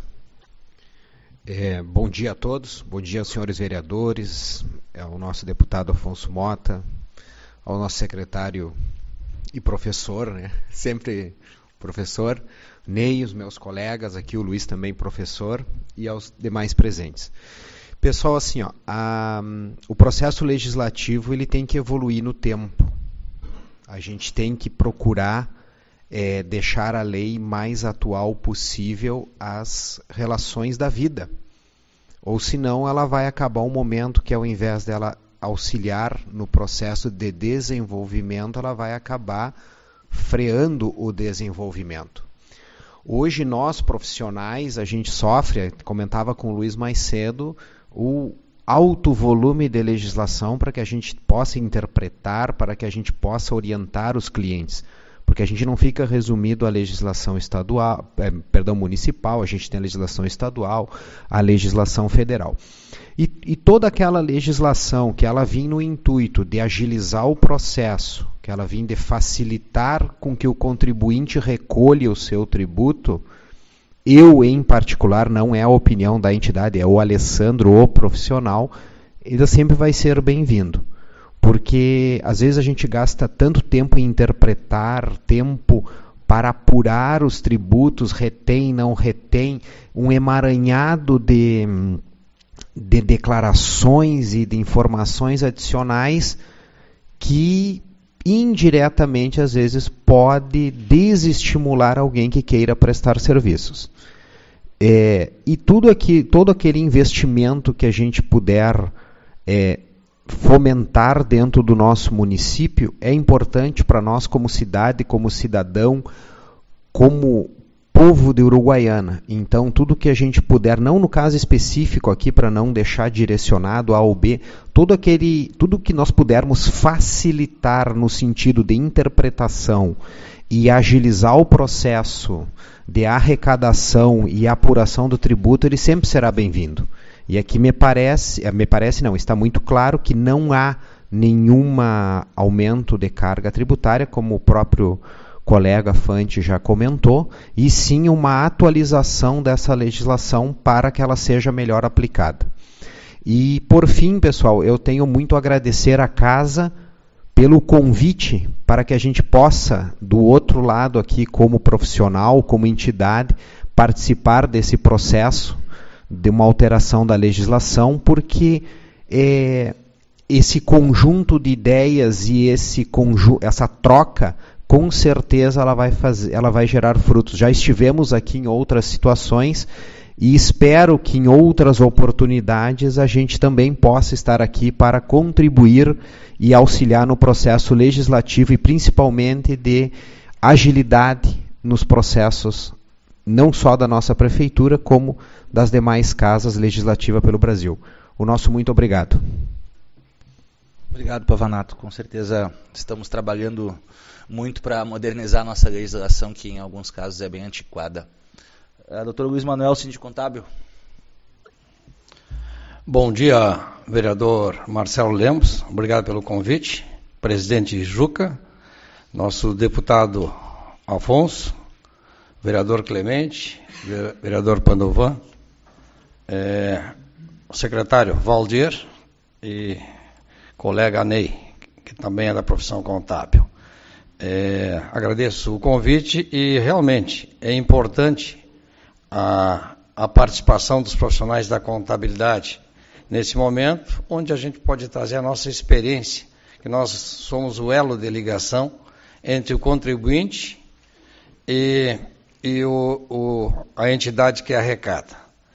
Bom dia a todos, bom dia aos senhores vereadores, ao nosso deputado Afonso Mota, ao nosso secretário e professor, né? Sempre professor, Ney, os meus colegas, aqui o Luiz também professor, e aos demais presentes. Pessoal, assim, o processo legislativo ele tem que evoluir no tempo. A gente tem que procurar deixar a lei mais atual possível às relações da vida. Ou senão ela vai acabar um momento que, ao invés dela auxiliar no processo de desenvolvimento, ela vai acabar freando o desenvolvimento. Hoje nós profissionais, a gente sofre, comentava com o Luiz mais cedo, o alto volume de legislação para que a gente possa interpretar, para que a gente possa orientar os clientes. porque a gente não fica resumido à legislação estadual, municipal, a gente tem a legislação estadual, a legislação federal. E toda aquela legislação que ela vem no intuito de agilizar o processo, que ela vem de facilitar com que o contribuinte recolha o seu tributo, eu, em particular, não é a opinião da entidade, é o Alessandro, o profissional, ele sempre vai ser bem-vindo. Porque, às vezes, a gente gasta tanto tempo em interpretar, tempo para apurar os tributos, retém, não retém, um emaranhado de declarações e de informações adicionais que, indiretamente, às vezes, pode desestimular alguém que queira prestar serviços. E todo aquele investimento que a gente puder fomentar dentro do nosso município é importante para nós como cidade, como cidadão, como povo de Uruguaiana. Então, tudo que a gente puder, não no caso específico aqui, para não deixar direcionado A ou B, tudo que nós pudermos facilitar no sentido de interpretação e agilizar o processo de arrecadação e apuração do tributo, ele sempre será bem-vindo. E aqui está muito claro que não há nenhum aumento de carga tributária, como o próprio colega Fante já comentou, e sim uma atualização dessa legislação para que ela seja melhor aplicada. E, por fim, pessoal, eu tenho muito a agradecer à Casa pelo convite para que a gente possa, do outro lado aqui, como profissional, como entidade, participar desse processo de uma alteração da legislação, porque esse conjunto de ideias e essa troca, com certeza ela vai gerar frutos. Já estivemos aqui em outras situações e espero que em outras oportunidades a gente também possa estar aqui para contribuir e auxiliar no processo legislativo e principalmente de agilidade nos processos, não só da nossa prefeitura, como das demais casas legislativas pelo Brasil. O nosso muito obrigado. Obrigado, Pavanato. Com certeza estamos trabalhando muito para modernizar a nossa legislação, que em alguns casos é bem antiquada. Dr. Luiz Manuel, síndico contábil. Bom dia, vereador Marcelo Lemos. Obrigado pelo convite. Presidente Juca, nosso deputado Afonso, vereador Clemente, vereador Pandovan, o secretário Valdir e colega Ney, que também é da profissão contábil. Agradeço o convite e realmente é importante a participação dos profissionais da contabilidade nesse momento, onde a gente pode trazer a nossa experiência, que nós somos o elo de ligação entre o contribuinte e a entidade que arrecada.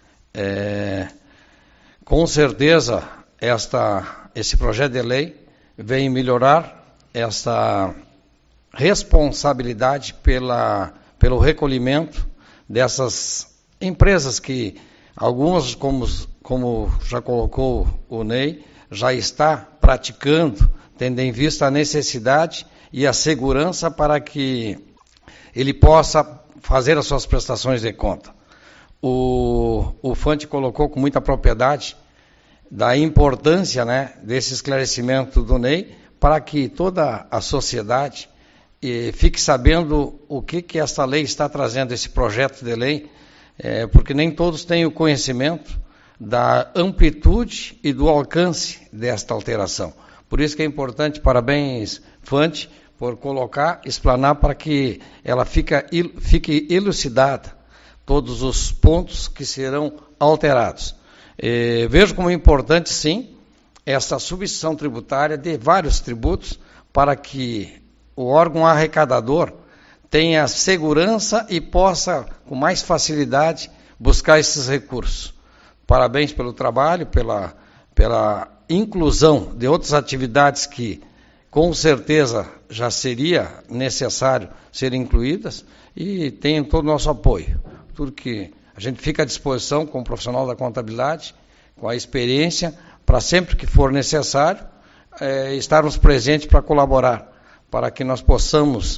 Com certeza, esse projeto de lei vem melhorar essa responsabilidade pelo recolhimento dessas empresas que algumas, como já colocou o Ney, já está praticando, tendo em vista a necessidade e a segurança para que ele possa fazer as suas prestações de conta. O Fante colocou com muita propriedade da importância, né, desse esclarecimento do Ney, para que toda a sociedade fique sabendo o que essa lei está trazendo, esse projeto de lei, porque nem todos têm o conhecimento da amplitude e do alcance desta alteração. Por isso que é importante, parabéns, Fante, por explanar para que ela fique elucidada todos os pontos que serão alterados. Vejo como importante, sim, essa substituição tributária de vários tributos para que o órgão arrecadador tenha segurança e possa, com mais facilidade, buscar esses recursos. Parabéns pelo trabalho, pela inclusão de outras atividades que, com certeza, já seria necessário serem incluídas, e tem todo o nosso apoio. Tudo que a gente fica à disposição como profissional da contabilidade, com a experiência, para sempre que for necessário, estarmos presentes para colaborar, para que nós possamos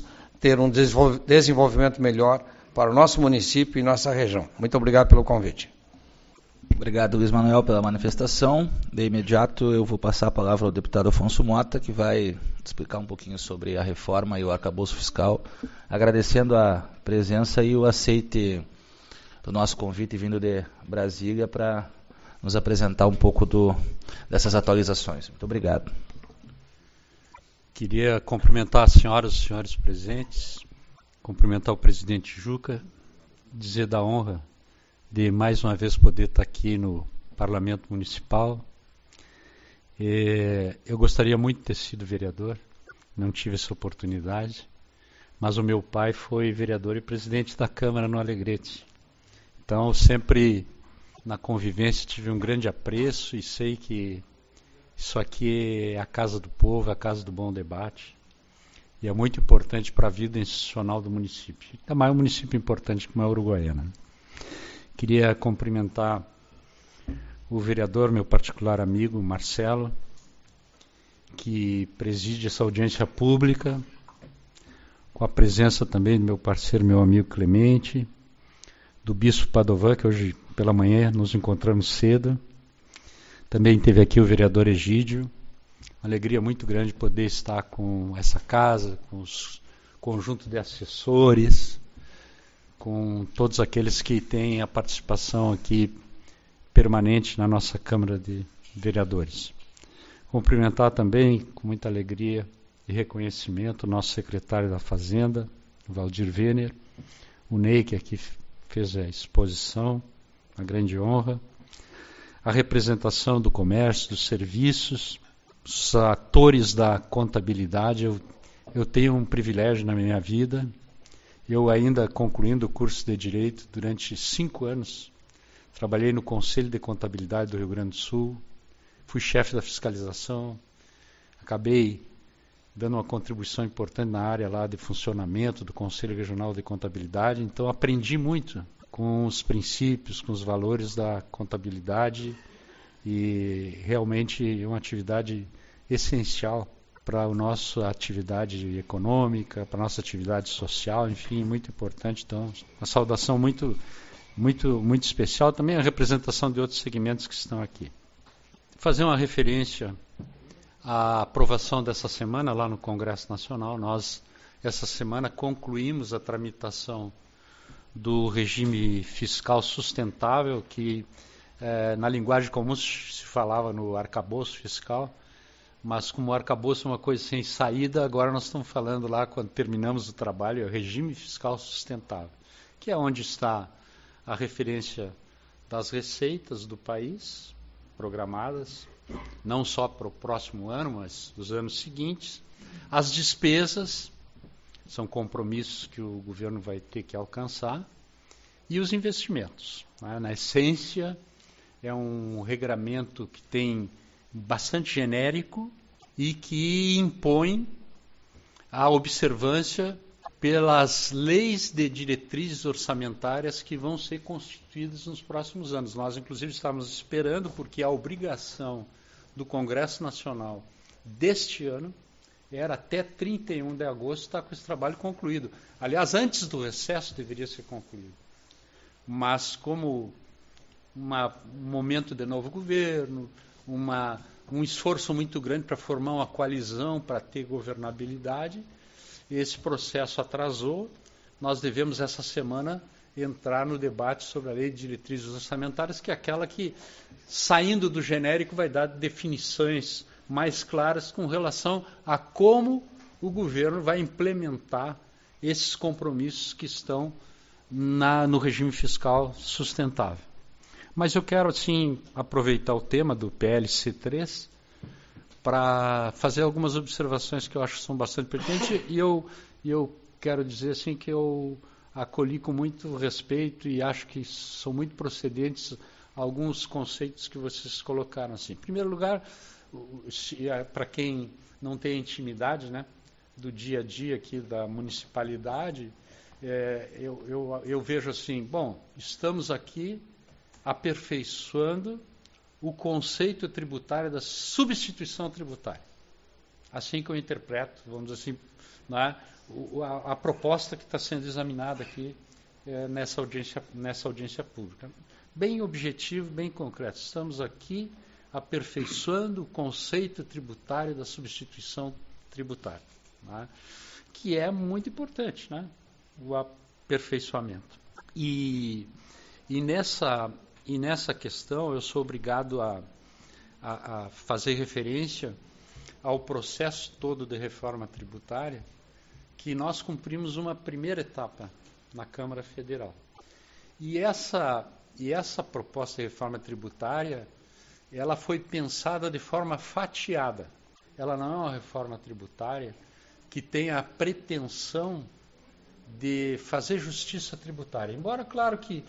ter um desenvolvimento melhor para o nosso município e nossa região. Muito obrigado pelo convite. Obrigado, Luiz Manuel, pela manifestação. De imediato eu vou passar a palavra ao deputado Afonso Mota, que vai explicar um pouquinho sobre a reforma e o arcabouço fiscal, agradecendo a presença e o aceite do nosso convite vindo de Brasília para nos apresentar um pouco dessas atualizações. Muito obrigado. Queria cumprimentar as senhoras e os senhores presentes, cumprimentar o presidente Juca, dizer da honra de mais uma vez poder estar aqui no Parlamento Municipal. Eu gostaria muito de ter sido vereador, não tive essa oportunidade, mas o meu pai foi vereador e presidente da Câmara no Alegrete. Então, sempre na convivência tive um grande apreço e sei que isso aqui é a casa do povo, é a casa do bom debate. E é muito importante para a vida institucional do município. Ainda mais um município importante como é a Uruguaiana. Queria cumprimentar o vereador, meu particular amigo, Marcelo, que preside essa audiência pública, com a presença também do meu parceiro, meu amigo Clemente, do Bispo Padovan, que hoje pela manhã nos encontramos cedo. Também teve aqui o vereador Egídio. Uma alegria muito grande poder estar com essa casa, com os conjunto de assessores, com todos aqueles que têm a participação aqui permanente na nossa Câmara de Vereadores. Cumprimentar também, com muita alegria e reconhecimento, o nosso secretário da Fazenda, Valdir Wener, o Ney, que aqui fez a exposição, uma grande honra, a representação do comércio, dos serviços, os atores da contabilidade. Eu tenho um privilégio na minha vida. Eu ainda concluindo o curso de Direito durante 5 anos, trabalhei no Conselho de Contabilidade do Rio Grande do Sul, fui chefe da fiscalização, acabei dando uma contribuição importante na área lá de funcionamento do Conselho Regional de Contabilidade, então aprendi muito com os princípios, com os valores da contabilidade e realmente é uma atividade essencial para a nossa atividade econômica, para a nossa atividade social, enfim, muito importante. Então, uma saudação muito especial, também a representação de outros segmentos que estão aqui. Fazer uma referência à aprovação dessa semana lá no Congresso Nacional. Nós, essa semana, concluímos a tramitação do regime fiscal sustentável, que na linguagem comum se falava no arcabouço fiscal, mas como o arcabouço é uma coisa sem saída, agora nós estamos falando lá, quando terminamos o trabalho, é o regime fiscal sustentável, que é onde está a referência das receitas do país, programadas, não só para o próximo ano, mas dos anos seguintes. As despesas, são compromissos que o governo vai ter que alcançar, e os investimentos. Né? Na essência, é um regramento que tem bastante genérico e que impõe a observância pelas leis de diretrizes orçamentárias que vão ser constituídas nos próximos anos. Nós, inclusive, estamos esperando, porque a obrigação do Congresso Nacional deste ano era até 31 de agosto estar com esse trabalho concluído. Aliás, antes do recesso deveria ser concluído. Mas como um momento de novo governo, um esforço muito grande para formar uma coalizão, para ter governabilidade, esse processo atrasou. Nós devemos, essa semana, entrar no debate sobre a lei de diretrizes orçamentárias, que é aquela que, saindo do genérico, vai dar definições mais claras com relação a como o governo vai implementar esses compromissos que estão no regime fiscal sustentável. Mas eu quero, assim, aproveitar o tema do PLC3 para fazer algumas observações que eu acho que são bastante pertinentes, e eu quero dizer assim que eu acolhi com muito respeito e acho que são muito procedentes alguns conceitos que vocês colocaram. Assim. Em primeiro lugar, para quem não tem intimidade, né, do dia a dia aqui da municipalidade, eu vejo assim, bom, estamos aqui aperfeiçoando o conceito tributário da substituição tributária. Assim que eu interpreto, vamos dizer assim, né, a proposta que está sendo examinada aqui nessa audiência pública. Bem objetivo, bem concreto. Estamos aqui aperfeiçoando o conceito tributário da substituição tributária, né, que é muito importante, né, o aperfeiçoamento. E nessa questão eu sou obrigado a fazer referência ao processo todo de reforma tributária, que nós cumprimos uma primeira etapa na Câmara Federal. E essa proposta de reforma tributária, ela foi pensada de forma fatiada. Ela não é uma reforma tributária que tenha a pretensão de fazer justiça tributária. Embora, claro que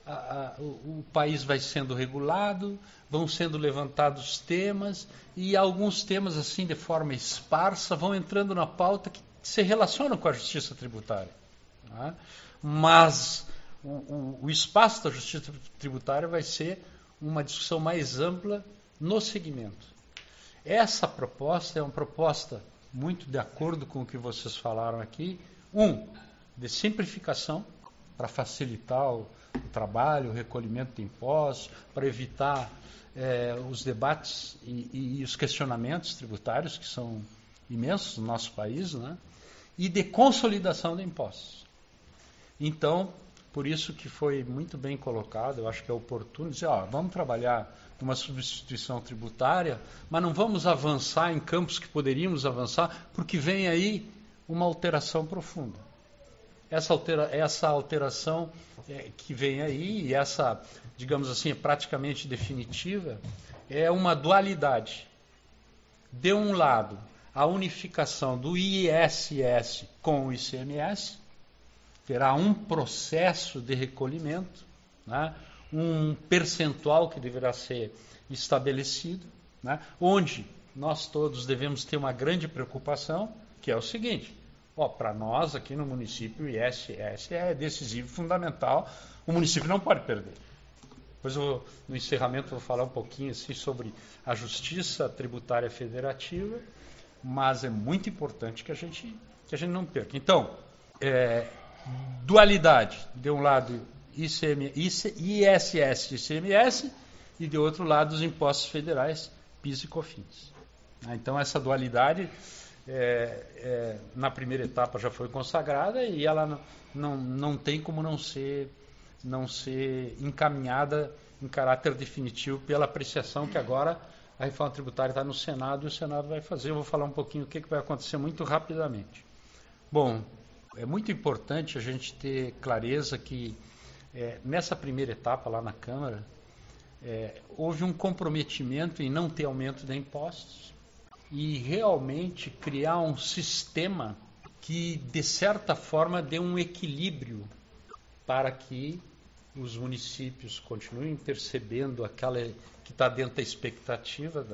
o país vai sendo regulado, vão sendo levantados temas, e alguns temas, assim, de forma esparsa, vão entrando na pauta que se relacionam com a justiça tributária. Né? Mas o espaço da justiça tributária vai ser uma discussão mais ampla no segmento. Essa proposta é uma proposta muito de acordo com o que vocês falaram aqui, de simplificação, para facilitar o trabalho, o recolhimento de impostos, para evitar os debates e os questionamentos tributários, que são imensos no nosso país, né? E de consolidação de impostos. Então, por isso que foi muito bem colocado, eu acho que é oportuno dizer, vamos trabalhar numa substituição tributária, mas não vamos avançar em campos que poderíamos avançar, porque vem aí uma alteração profunda. Essa alteração que vem aí, e essa, digamos assim, é praticamente definitiva, é uma dualidade. De um lado, a unificação do ISS com o ICMS, terá um processo de recolhimento, né, um percentual que deverá ser estabelecido, né, onde nós todos devemos ter uma grande preocupação, que é o seguinte: para nós aqui no município o ISS é decisivo, fundamental, o município não pode perder. Depois no encerramento vou falar um pouquinho assim, sobre a justiça tributária federativa, mas é muito importante que a gente não perca. Então, dualidade, de um lado ISS e ICMS, e de outro lado os impostos federais, PIS e COFINS. Então essa dualidade na primeira etapa já foi consagrada e ela não tem como não ser encaminhada em caráter definitivo pela apreciação que agora a reforma tributária está no Senado e o Senado vai fazer. Eu vou falar um pouquinho o que vai acontecer muito rapidamente. Bom, é muito importante a gente ter clareza que nessa primeira etapa lá na Câmara houve um comprometimento em não ter aumento de impostos e realmente criar um sistema que, de certa forma, dê um equilíbrio para que os municípios continuem percebendo aquela que está dentro da expectativa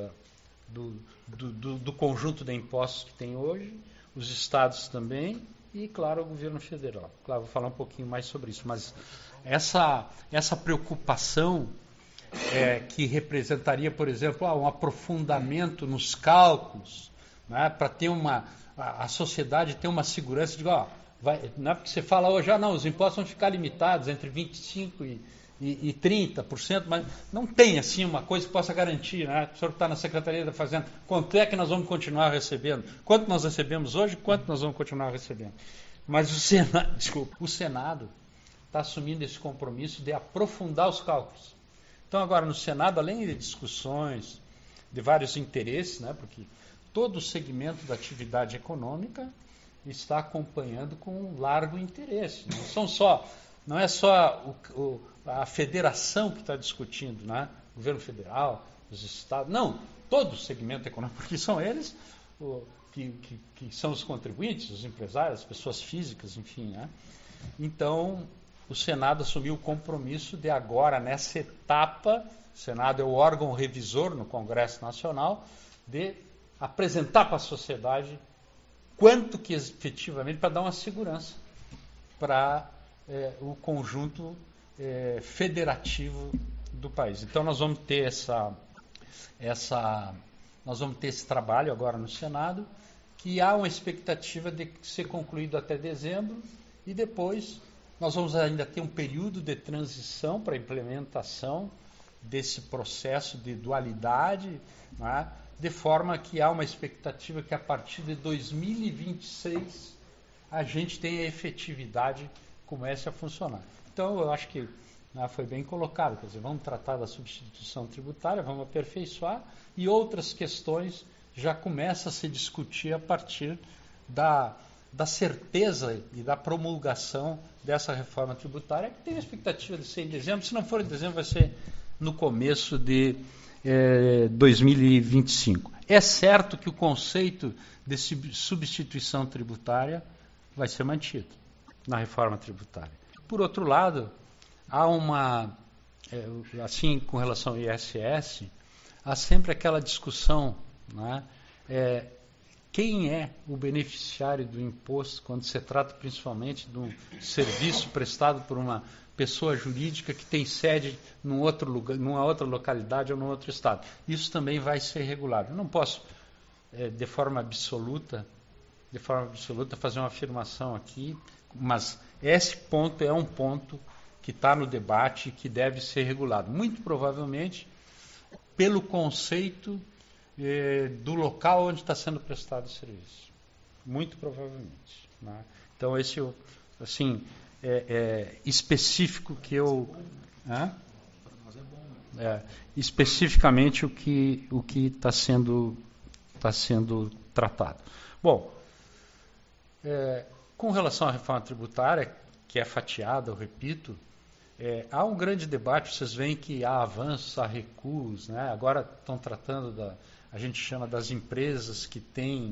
do conjunto de impostos que tem hoje, os estados também e, claro, o governo federal. Claro, vou falar um pouquinho mais sobre isso, mas essa preocupação que representaria, por exemplo, um aprofundamento nos cálculos, né, para ter a sociedade ter uma segurança de não é porque você fala hoje, não, os impostos vão ficar limitados entre 25% e 30%, mas não tem assim uma coisa que possa garantir, né? O senhor que está na Secretaria da Fazenda, quanto é que nós vamos continuar recebendo? Quanto nós recebemos hoje, quanto nós vamos continuar recebendo? Mas o Senado está assumindo esse compromisso de aprofundar os cálculos. Então agora no Senado, além de discussões de vários interesses, né, porque todo o segmento da atividade econômica está acompanhando com largo interesse. Não é só a federação que está discutindo, né? O governo federal, os estados, não, todo o segmento econômico, porque são eles que são os contribuintes, os empresários, as pessoas físicas, enfim. Né? Então, o Senado assumiu o compromisso de agora, nessa etapa, o Senado é o órgão revisor no Congresso Nacional, de apresentar para a sociedade quanto que efetivamente, para dar uma segurança para o conjunto federativo do país. Então nós vamos ter esse trabalho agora no Senado que há uma expectativa de ser concluído até dezembro, e depois nós vamos ainda ter um período de transição para a implementação desse processo de dualidade, né, de forma que há uma expectativa que a partir de 2026 a gente tenha efetividade, comece a funcionar. Então, eu acho que foi bem colocado, quer dizer, vamos tratar da substituição tributária, vamos aperfeiçoar, e outras questões já começam a se discutir a partir da certeza e da promulgação dessa reforma tributária, que tem a expectativa de ser em dezembro. Se não for em dezembro, vai ser no começo de 2025. É certo que o conceito de substituição tributária vai ser mantido na reforma tributária. Por outro lado, há uma, assim, com relação ao ISS, há sempre aquela discussão, né, quem é o beneficiário do imposto quando se trata principalmente de um serviço prestado por uma pessoa jurídica que tem sede num outro lugar, numa outra localidade ou num outro estado. Isso também vai ser regulado. Eu não posso, de forma absoluta, fazer uma afirmação aqui, mas esse ponto é um ponto que está no debate e que deve ser regulado. Muito provavelmente pelo conceito do local onde está sendo prestado o serviço. Muito provavelmente. Né? Então, esse, assim, específico que eu... especificamente o que está sendo tratado. Bom, com relação à reforma tributária, que é fatiada, eu repito, há um grande debate. Vocês veem que há avanços, há recuos, né? Agora estão tratando a gente chama das empresas que têm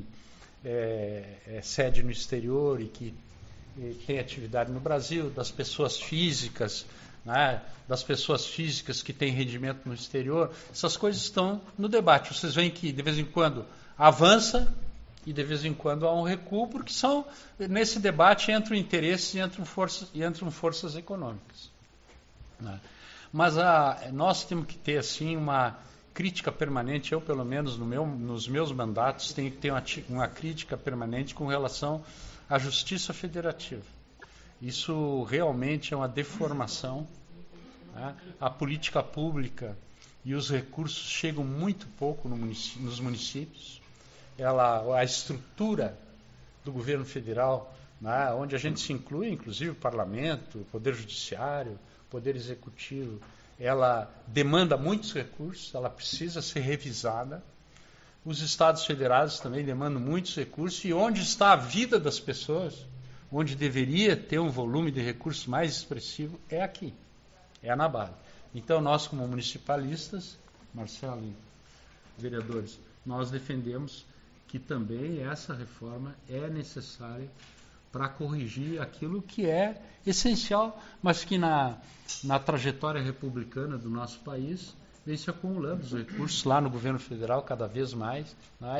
sede no exterior e que têm atividade no Brasil, das pessoas físicas, né? Das pessoas físicas que têm rendimento no exterior. Essas coisas estão no debate. Vocês veem que de vez em quando avança e de vez em quando há um recuo, porque nesse debate entram interesses e entram forças econômicas. Né? Mas nós temos que ter assim uma crítica permanente. Eu, pelo menos nos meus mandatos, tenho que ter uma crítica permanente com relação à justiça federativa. Isso realmente é uma deformação. Né? A política pública e os recursos chegam muito pouco nos municípios. A estrutura do governo federal, né, onde a gente se inclui, inclusive o parlamento, o poder judiciário, o poder executivo, ela demanda muitos recursos, ela precisa ser revisada. Os estados federados também demandam muitos recursos, e onde está a vida das pessoas, onde deveria ter um volume de recursos mais expressivo, é aqui, é na base. Então, nós como municipalistas, Marcelo e vereadores, nós defendemos que também essa reforma é necessária para corrigir aquilo que é essencial, mas que na trajetória republicana do nosso país vem se acumulando os recursos lá no governo federal cada vez mais, né,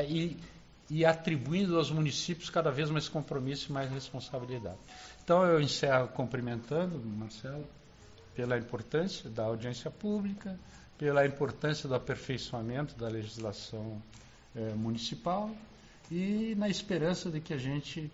e atribuindo aos municípios cada vez mais compromisso e mais responsabilidade. Então eu encerro cumprimentando, Marcelo, pela importância da audiência pública, pela importância do aperfeiçoamento da legislação municipal, e na esperança de que a gente,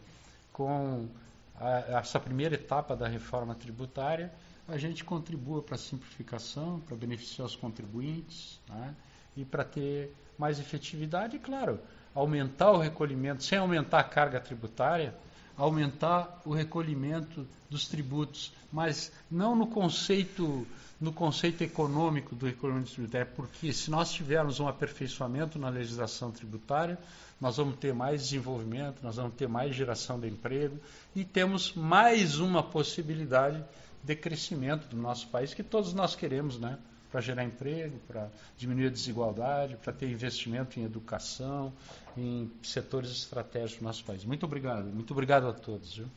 com essa primeira etapa da reforma tributária, a gente contribua para a simplificação, para beneficiar os contribuintes, né, e para ter mais efetividade, e, claro, aumentar o recolhimento, sem aumentar a carga tributária, aumentar o recolhimento dos tributos, mas não no conceito econômico do recolhimento tributário, porque se nós tivermos um aperfeiçoamento na legislação tributária, nós vamos ter mais desenvolvimento, nós vamos ter mais geração de emprego, e temos mais uma possibilidade de crescimento do nosso país, que todos nós queremos, né? Para gerar emprego, para diminuir a desigualdade, para ter investimento em educação, em setores estratégicos do nosso país. Muito obrigado a todos. Viu?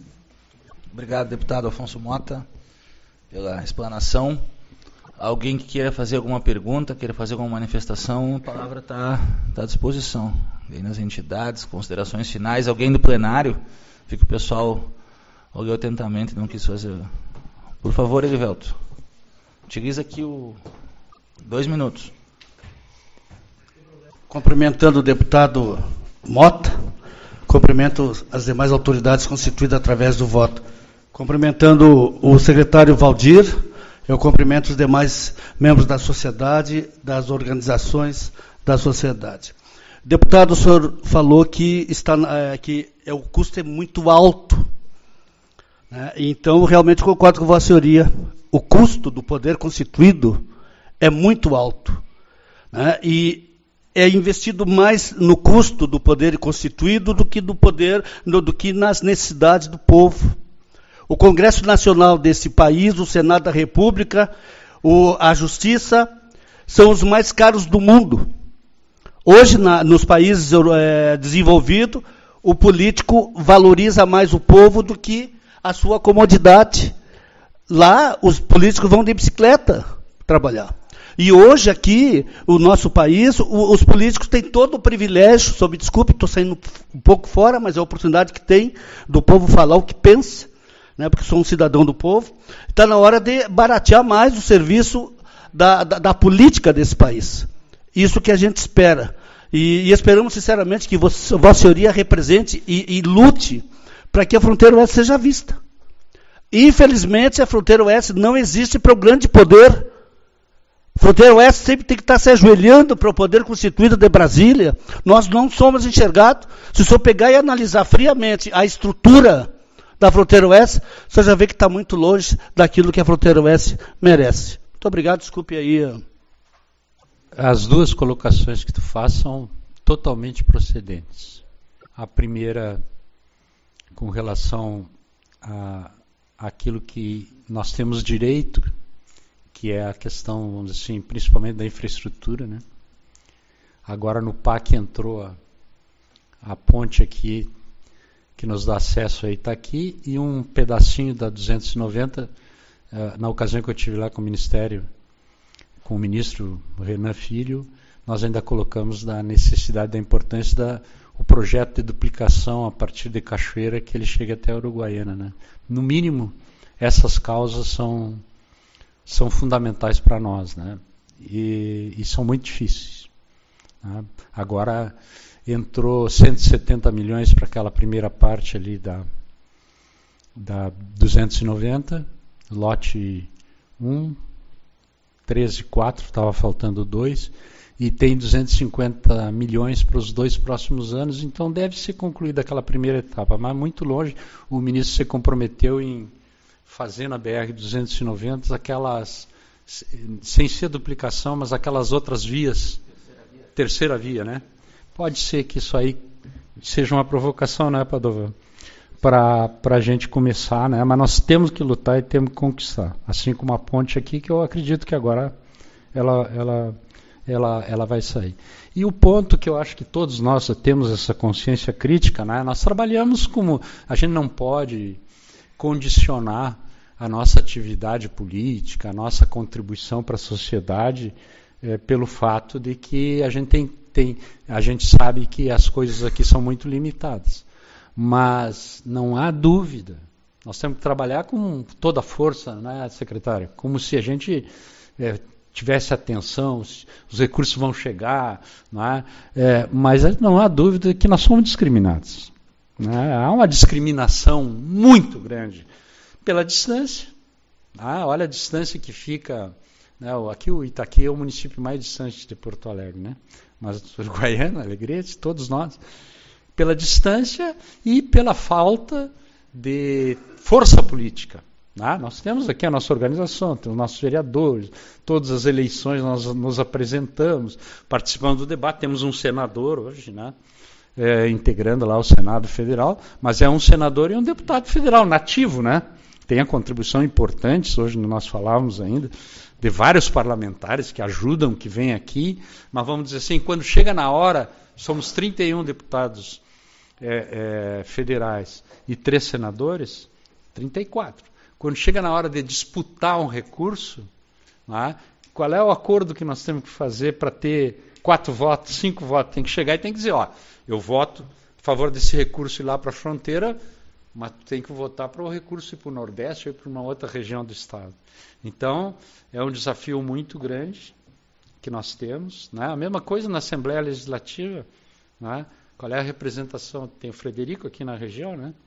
Obrigado, deputado Afonso Mota, pela explanação. Alguém que queira fazer alguma pergunta, queira fazer alguma manifestação, a palavra está à disposição. Vem nas entidades, considerações finais. Alguém do plenário? Fica o pessoal olhou atentamente, não quis fazer. Por favor, Elivelto. Utiliza aqui 2 minutos. Cumprimentando o deputado Mota, Cumprimento as demais autoridades constituídas através do voto. Cumprimentando o secretário Valdir, eu cumprimento os demais membros da sociedade, das organizações da sociedade. Deputado, o senhor falou que o custo é muito alto. Né? Então, realmente concordo com Vossa Senhoria. O custo do poder constituído é muito alto. Né? E é investido mais no custo do poder constituído do que nas necessidades do povo. O Congresso Nacional desse país, o Senado da República, a Justiça, são os mais caros do mundo. Hoje, nos países desenvolvidos, o político valoriza mais o povo do que a sua comodidade. Lá, os políticos vão de bicicleta trabalhar. E hoje, aqui, o nosso país, os políticos têm todo o privilégio, desculpe, estou saindo um pouco fora, mas é a oportunidade que tem do povo falar o que pensa, né, porque sou um cidadão do povo. Está na hora de baratear mais o serviço da política desse país. Isso que a gente espera. E esperamos, sinceramente, que Vossa Senhoria represente e lute para que a fronteira oeste seja vista. Infelizmente, a fronteira oeste não existe para o grande poder. A fronteira oeste sempre tem que estar se ajoelhando para o poder constituído de Brasília. Nós não somos enxergados. Se o senhor pegar e analisar friamente a estrutura da fronteira oeste, o senhor já vê que está muito longe daquilo que a fronteira oeste merece. Muito obrigado, desculpe aí. As duas colocações que tu faz são totalmente procedentes. A primeira, com relação àquilo que nós temos direito, que é a questão, vamos dizer assim, principalmente da infraestrutura, né? Agora no PAC entrou a ponte aqui, que nos dá acesso a Itaqui, e um pedacinho da 290, na ocasião que eu estive lá com o Ministério, com o ministro Renan Filho, nós ainda colocamos da necessidade, da importância o projeto de duplicação a partir de Cachoeira, que ele chegue até a Uruguaiana, né? No mínimo, essas causas são fundamentais para nós, né? E são muito difíceis. Né? Agora entrou 170 milhões para aquela primeira parte ali da 290, lote 1, 13, 4, estava faltando 2, e tem 250 milhões para os 2 próximos anos, então deve ser concluída aquela primeira etapa, mas muito longe. O ministro se comprometeu em fazer na BR-290 aquelas, sem ser duplicação, mas aquelas outras vias, terceira via, né? Pode ser que isso aí seja uma provocação, né, Padovan? Para a gente começar, né? Mas nós temos que lutar e temos que conquistar. Assim como a ponte aqui, que eu acredito que agora ela vai sair. E o ponto que eu acho que todos nós temos essa consciência crítica, né? Nós trabalhamos como... A gente não pode condicionar a nossa atividade política, a nossa contribuição para a sociedade, pelo fato de que a gente sabe que as coisas aqui são muito limitadas. Mas não há dúvida, nós temos que trabalhar com toda a força, né, secretário? Como se a gente tivesse atenção, os recursos vão chegar, não é? Mas não há dúvida que nós somos discriminados. Né? Há uma discriminação muito grande pela distância. Olha a distância que fica... Né? Aqui o Itaqui é o município mais distante de Porto Alegre, né? Mas Uruguaiana, Alegrete, todos nós... Pela distância e pela falta de força política. Né? Nós temos aqui a nossa organização, temos nossos vereadores, todas as eleições nós nos apresentamos, participamos do debate, temos um senador hoje, né? Integrando lá o Senado Federal, mas é um senador e um deputado federal nativo, né? Tem a contribuição importante, hoje nós falávamos ainda, de vários parlamentares que ajudam, que vêm aqui, mas vamos dizer assim, quando chega na hora, somos 31 deputados federais e 3 senadores, 34. Quando chega na hora de disputar um recurso, né, qual é o acordo que nós temos que fazer para ter 4 votos, 5 votos? Tem que chegar e tem que dizer, eu voto a favor desse recurso ir lá para a fronteira, mas tem que votar para o recurso ir para o Nordeste ou para uma outra região do Estado. Então, é um desafio muito grande que nós temos. Né? A mesma coisa na Assembleia Legislativa. Né? Qual é a representação? Tem o Frederico aqui na região, né?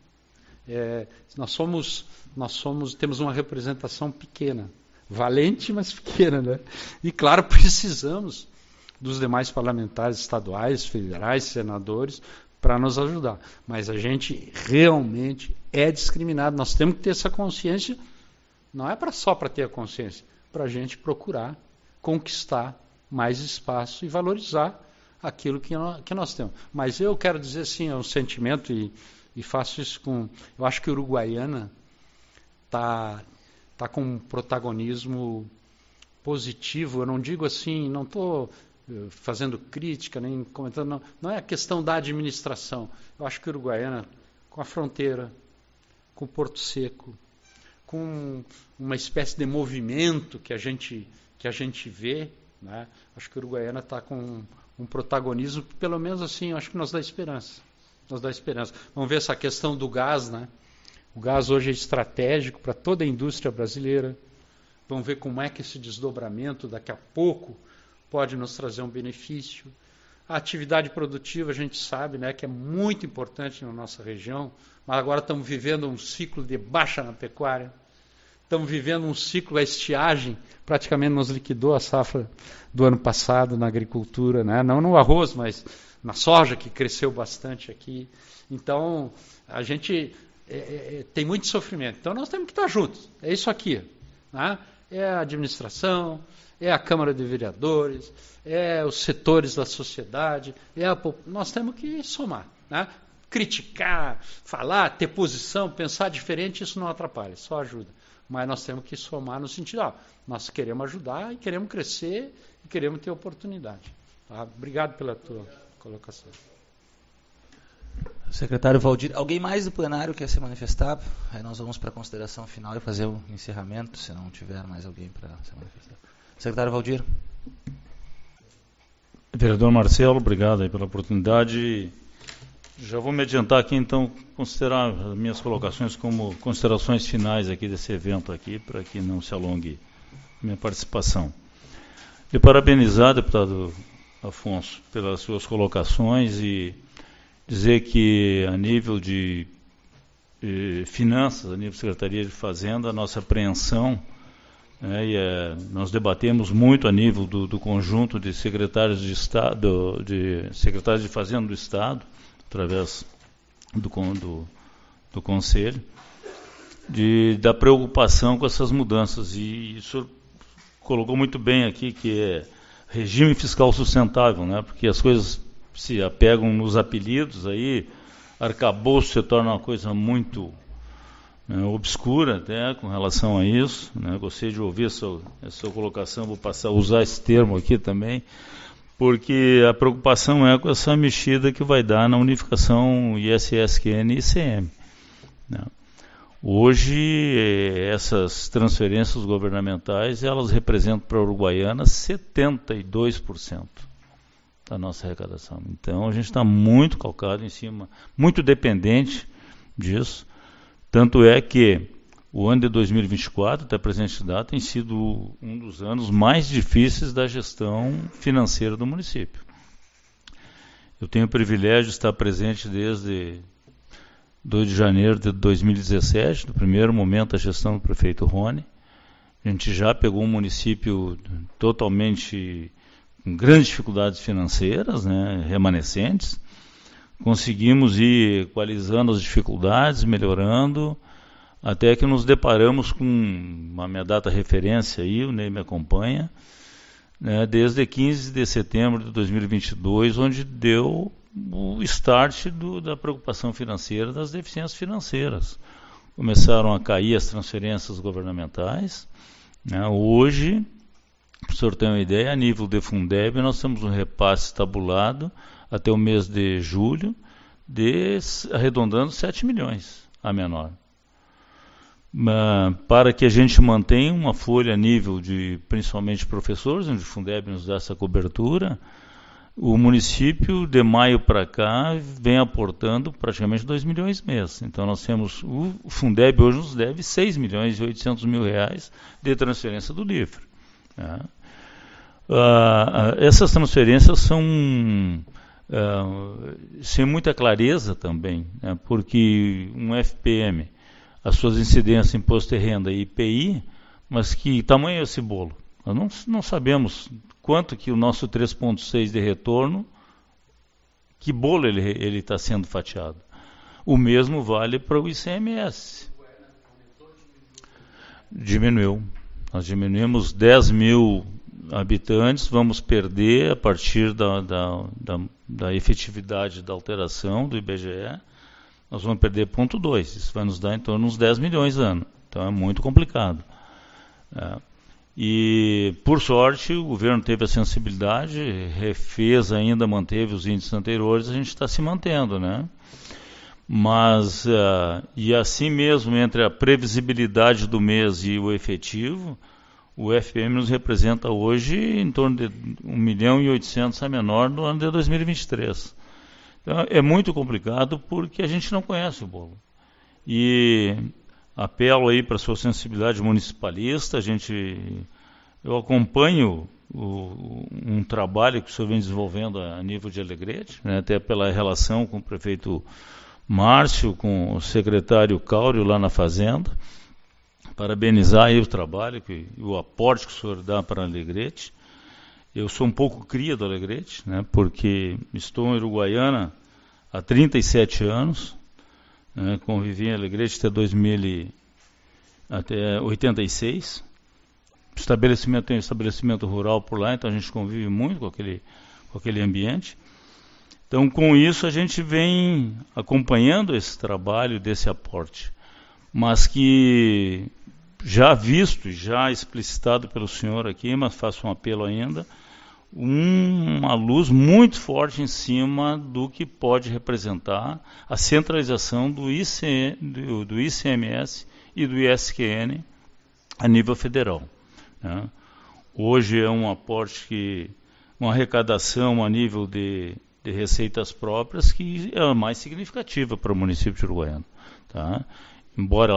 Temos uma representação pequena, valente, mas pequena, né? E, claro, precisamos dos demais parlamentares estaduais, federais, senadores, para nos ajudar. Mas a gente realmente é discriminado. Nós temos que ter essa consciência, não é só para ter a consciência, para a gente procurar conquistar mais espaço e valorizar aquilo que nós temos. Mas eu quero dizer, assim, é um sentimento, e faço isso com... Eu acho que a Uruguaiana está com um protagonismo positivo. Eu não digo assim, não estou fazendo crítica, nem comentando, não é a questão da administração. Eu acho que a Uruguaiana, com a fronteira, com o Porto Seco, com uma espécie de movimento que a gente vê, né? Acho que a Uruguaiana está com um protagonismo, pelo menos assim, acho que nos dá esperança. Vamos ver essa questão do gás, né? O gás hoje é estratégico para toda a indústria brasileira. Vamos ver como é que esse desdobramento daqui a pouco pode nos trazer um benefício. A atividade produtiva, a gente sabe, né, que é muito importante na nossa região, mas agora estamos vivendo um ciclo de baixa na pecuária. Estamos vivendo um ciclo, a estiagem praticamente nos liquidou a safra do ano passado na agricultura, né? Não no arroz, mas na soja, que cresceu bastante aqui. Então, a gente tem muito sofrimento. Então, nós temos que estar juntos. É isso aqui, né? É a administração, é a Câmara de Vereadores, é os setores da sociedade, nós temos que somar, né? Criticar, falar, ter posição, pensar diferente, isso não atrapalha, só ajuda. Mas nós temos que somar no sentido, nós queremos ajudar e queremos crescer e queremos ter oportunidade. Tá? Obrigado pela tua colocação. Secretário Valdir, alguém mais do plenário quer se manifestar? Aí nós vamos para a consideração final e fazer o encerramento, se não tiver mais alguém para se manifestar. Secretário Valdir. Vereador Marcelo, obrigado aí pela oportunidade. Já vou me adiantar aqui, então, considerar as minhas colocações como considerações finais aqui desse evento aqui, para que não se alongue a minha participação. E parabenizar, deputado Afonso, pelas suas colocações e dizer que, a nível de finanças, a nível de Secretaria de Fazenda, a nossa apreensão, nós debatemos muito a nível do conjunto de secretários de Estado, de secretários de Fazenda do Estado, através do Conselho, da preocupação com essas mudanças. E isso colocou muito bem aqui, que é regime fiscal sustentável, né? Porque as coisas se apegam nos apelidos, aí arcabouço se torna uma coisa muito obscura até com relação a isso, né? Gostei de ouvir a sua colocação, vou passar a usar esse termo aqui também, porque a preocupação é com essa mexida que vai dar na unificação ISSQN e ICM, né? Hoje, essas transferências governamentais, elas representam para a Uruguaiana 72% da nossa arrecadação. Então, a gente está muito calcado em cima, muito dependente disso. Tanto é que o ano de 2024, até a presente data, tem sido um dos anos mais difíceis da gestão financeira do município. Eu tenho o privilégio de estar presente desde 2 de janeiro de 2017, no primeiro momento da gestão do prefeito Rony. A gente já pegou um município totalmente com grandes dificuldades financeiras, né, remanescentes. Conseguimos ir equalizando as dificuldades, melhorando, até que nos deparamos com uma minha data referência aí, o Ney me acompanha, né, desde 15 de setembro de 2022, onde deu o start da preocupação financeira, das deficiências financeiras. Começaram a cair as transferências governamentais, né? Hoje, para o senhor ter uma ideia, a nível de Fundeb, nós temos um repasse tabulado até o mês de julho, arredondando 7 milhões a menor. Para que a gente mantenha uma folha a nível de, principalmente, professores, onde o Fundeb nos dá essa cobertura, o município, de maio para cá, vem aportando praticamente 2 milhões mês. Então, nós temos, o Fundeb hoje nos deve 6 milhões e 800 mil reais de transferência do LIFRE. Essas transferências são sem muita clareza também, né, porque um FPM, as suas incidências, imposto de renda e IPI, mas que tamanho é esse bolo? Nós não sabemos quanto que o nosso 3,6 de retorno, que bolo ele está sendo fatiado. O mesmo vale para o ICMS. Diminuiu. Nós diminuímos 10 mil habitantes, vamos perder a partir da efetividade da alteração do IBGE, nós vamos perder 0,2. Isso vai nos dar em torno de uns 10 milhões ano. Então é muito complicado. E, por sorte, o governo teve a sensibilidade, refez ainda, manteve os índices anteriores, a gente está se mantendo, né? Mas, e assim mesmo, entre a previsibilidade do mês e o efetivo, o FPM nos representa hoje em torno de 1.800.000 a menor no ano de 2023. Então, é muito complicado porque a gente não conhece o bolo. E apelo aí para a sua sensibilidade municipalista, eu acompanho um trabalho que o senhor vem desenvolvendo a nível de Alegrete, né, até pela relação com o prefeito Márcio, com o secretário Cáurio lá na Fazenda. Parabenizar aí o trabalho e o aporte que o senhor dá para Alegrete. Eu sou um pouco cria do Alegrete, né, porque estou em Uruguaiana há 37 anos, né, convivi em Alegrete até 86. Tem um estabelecimento rural por lá, então a gente convive muito com aquele ambiente. Então, com isso, a gente vem acompanhando esse trabalho desse aporte, mas que já visto, já explicitado pelo senhor aqui, mas faço um apelo ainda, uma luz muito forte em cima do que pode representar a centralização do ICMS e do ISQN a nível federal, né? Hoje é um aporte uma arrecadação a nível de receitas próprias que é a mais significativa para o município de Uruguaiana, tá? Embora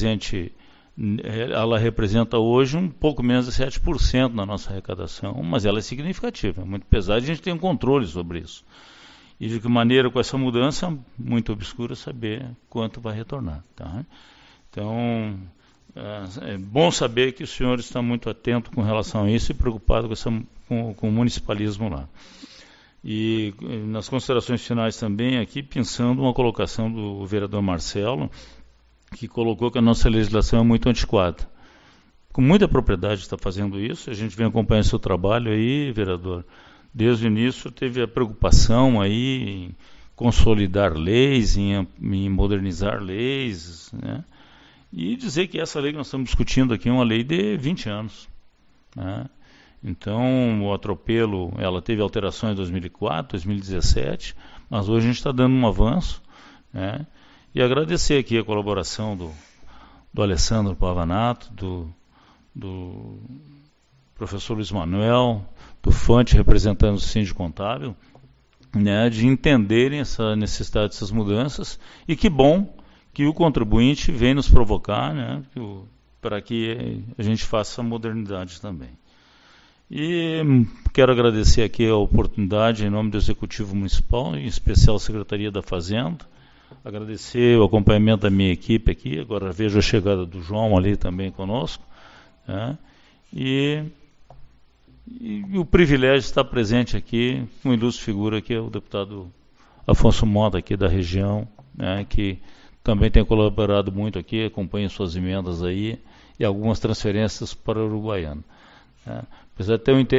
ela representa hoje um pouco menos de 7% na nossa arrecadação, mas ela é significativa, é muito pesada, e a gente tem um controle sobre isso. E de que maneira, com essa mudança, muito obscura, saber quanto vai retornar, tá? Então, é bom saber que o senhor está muito atento com relação a isso e preocupado com o municipalismo lá. E nas considerações finais também, aqui pensando uma colocação do vereador Marcelo, que colocou que a nossa legislação é muito antiquada. Com muita propriedade está fazendo isso, a gente vem acompanhando seu trabalho aí, vereador. Desde o início teve a preocupação aí em consolidar leis, em modernizar leis, né? E dizer que essa lei que nós estamos discutindo aqui é uma lei de 20 anos, né? Então, o atropelo, ela teve alterações em 2004, 2017, mas hoje a gente está dando um avanço, né? E agradecer aqui a colaboração do Alessandro Pavanato, do professor Luiz Manuel, do Fante, representando o Síndico Contábil, né, de entenderem essa necessidade dessas mudanças, e que bom que o contribuinte vem nos provocar, né, para que a gente faça essa modernidade também. E quero agradecer aqui a oportunidade em nome do Executivo Municipal, em especial a Secretaria da Fazenda, agradecer o acompanhamento da minha equipe aqui, agora vejo a chegada do João ali também conosco, né, e o privilégio de estar presente aqui, uma ilustre figura que é o deputado Afonso Mota aqui da região, né, que também tem colaborado muito aqui, acompanha suas emendas aí e algumas transferências para o Uruguaiano. Né. Apesar de ter um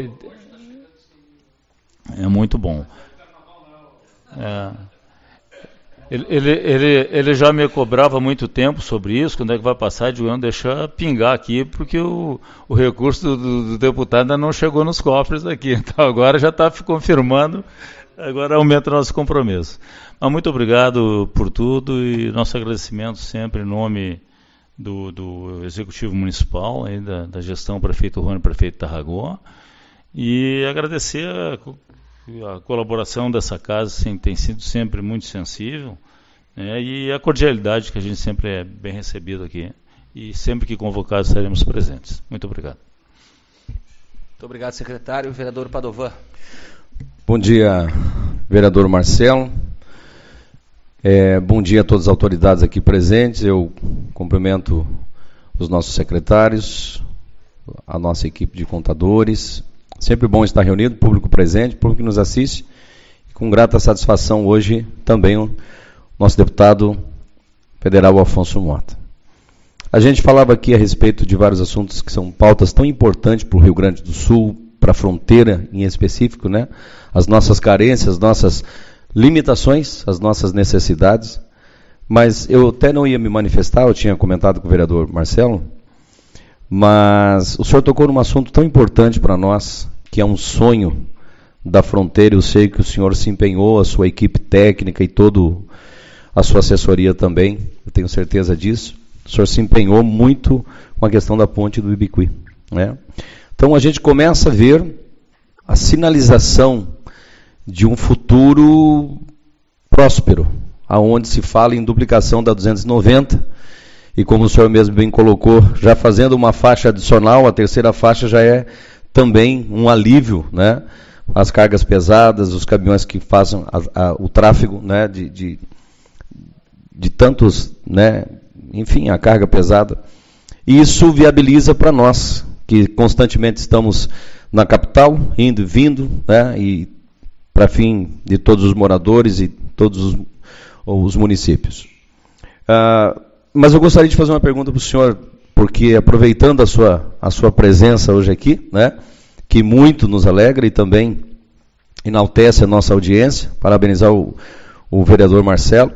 é muito bom. Ele já me cobrava há muito tempo sobre isso, quando é que vai passar de ano, deixar pingar aqui, porque o recurso do deputado ainda não chegou nos cofres aqui. Então agora já está confirmando, agora aumenta o nosso compromisso. Mas muito obrigado por tudo e nosso agradecimento sempre em nome do Executivo Municipal, aí, da gestão prefeito Rony, prefeito Tarragó, e agradecer a colaboração dessa casa tem sido sempre muito sensível, né, e a cordialidade que a gente sempre é bem recebido aqui. E sempre que convocados estaremos presentes. Muito obrigado. Muito obrigado, secretário. Vereador Padovan. Bom dia, vereador Marcelo. Bom dia a todas as autoridades aqui presentes. Eu cumprimento os nossos secretários, a nossa equipe de contadores. Sempre bom estar reunido, público presente, público que nos assiste. E com grata satisfação hoje também o nosso deputado federal Afonso Mota. A gente falava aqui a respeito de vários assuntos que são pautas tão importantes para o Rio Grande do Sul, para a fronteira em específico, né? As nossas carências, as nossas limitações, as nossas necessidades. Mas eu até não ia me manifestar, eu tinha comentado com o vereador Marcelo, mas o senhor tocou num assunto tão importante para nós, que é um sonho da fronteira. Eu sei que o senhor se empenhou, a sua equipe técnica e toda a sua assessoria também, eu tenho certeza disso. O senhor se empenhou muito com a questão da ponte do Ibicuí, né? Então a gente começa a ver a sinalização de um futuro próspero, aonde se fala em duplicação da 290, e como o senhor mesmo bem colocou, já fazendo uma faixa adicional, a terceira faixa já é também um alívio, né? As cargas pesadas, os caminhões que fazem o tráfego, né? de tantos, né? Enfim, a carga pesada. E isso viabiliza para nós, que constantemente estamos na capital, indo e vindo, né? E para fim de todos os moradores e todos os municípios. Mas eu gostaria de fazer uma pergunta para o senhor, porque aproveitando a sua presença hoje aqui, né? Que muito nos alegra e também enaltece a nossa audiência, parabenizar o vereador Marcelo.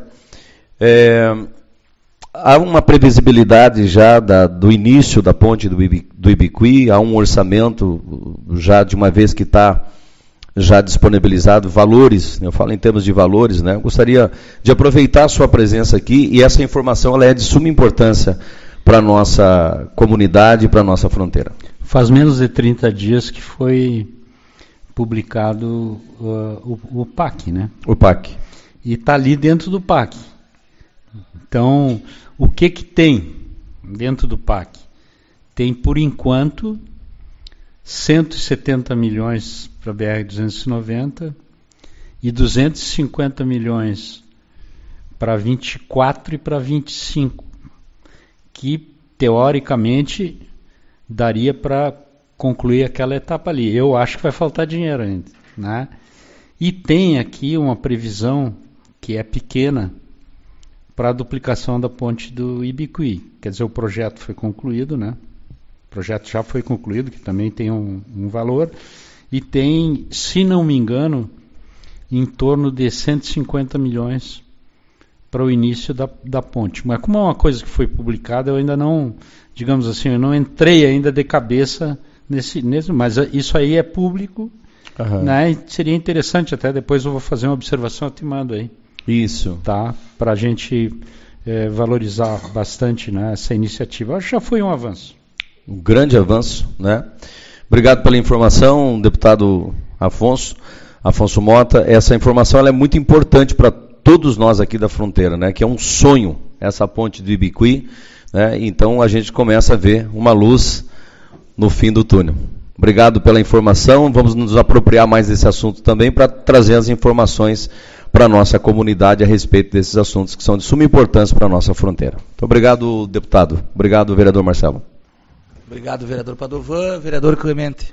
Há uma previsibilidade já do início da ponte do Ibicuí, há um orçamento já de uma vez que está já disponibilizado, valores, eu falo em termos de valores, né? Eu gostaria de aproveitar a sua presença aqui, e essa informação ela é de suma importância para a nossa comunidade e para a nossa fronteira. Faz menos de 30 dias que foi publicado o PAC, né? O PAC. E está ali dentro do PAC. Então, o que tem dentro do PAC? Tem, por enquanto, 170 milhões para a BR-290 e 250 milhões para 24 e para 25, que, teoricamente, daria para concluir aquela etapa ali. Eu acho que vai faltar dinheiro ainda, né? E tem aqui uma previsão que é pequena para a duplicação da ponte do Ibicuí. Quer dizer, o projeto foi concluído, né? O projeto já foi concluído, que também tem um valor, e tem, se não me engano, em torno de 150 milhões para o início da ponte. Mas como é uma coisa que foi publicada, eu ainda não, digamos assim, eu não entrei ainda de cabeça nesse mas isso aí é público, né? E seria interessante, até depois eu vou fazer uma observação, eu te mando aí. Isso. Tá? Para a gente valorizar bastante, né, essa iniciativa. Acho que já foi um avanço. Um grande avanço, né? Obrigado pela informação, deputado Afonso Mota. Essa informação ela é muito importante para todos nós aqui da fronteira, né? Que é um sonho, essa ponte do Ibicuí, né? Então a gente começa a ver uma luz no fim do túnel. Obrigado pela informação. Vamos nos apropriar mais desse assunto também para trazer as informações para a nossa comunidade a respeito desses assuntos que são de suma importância para a nossa fronteira. Muito obrigado, deputado. Obrigado, vereador Marcelo. Obrigado, vereador Padovan. Vereador Clemente.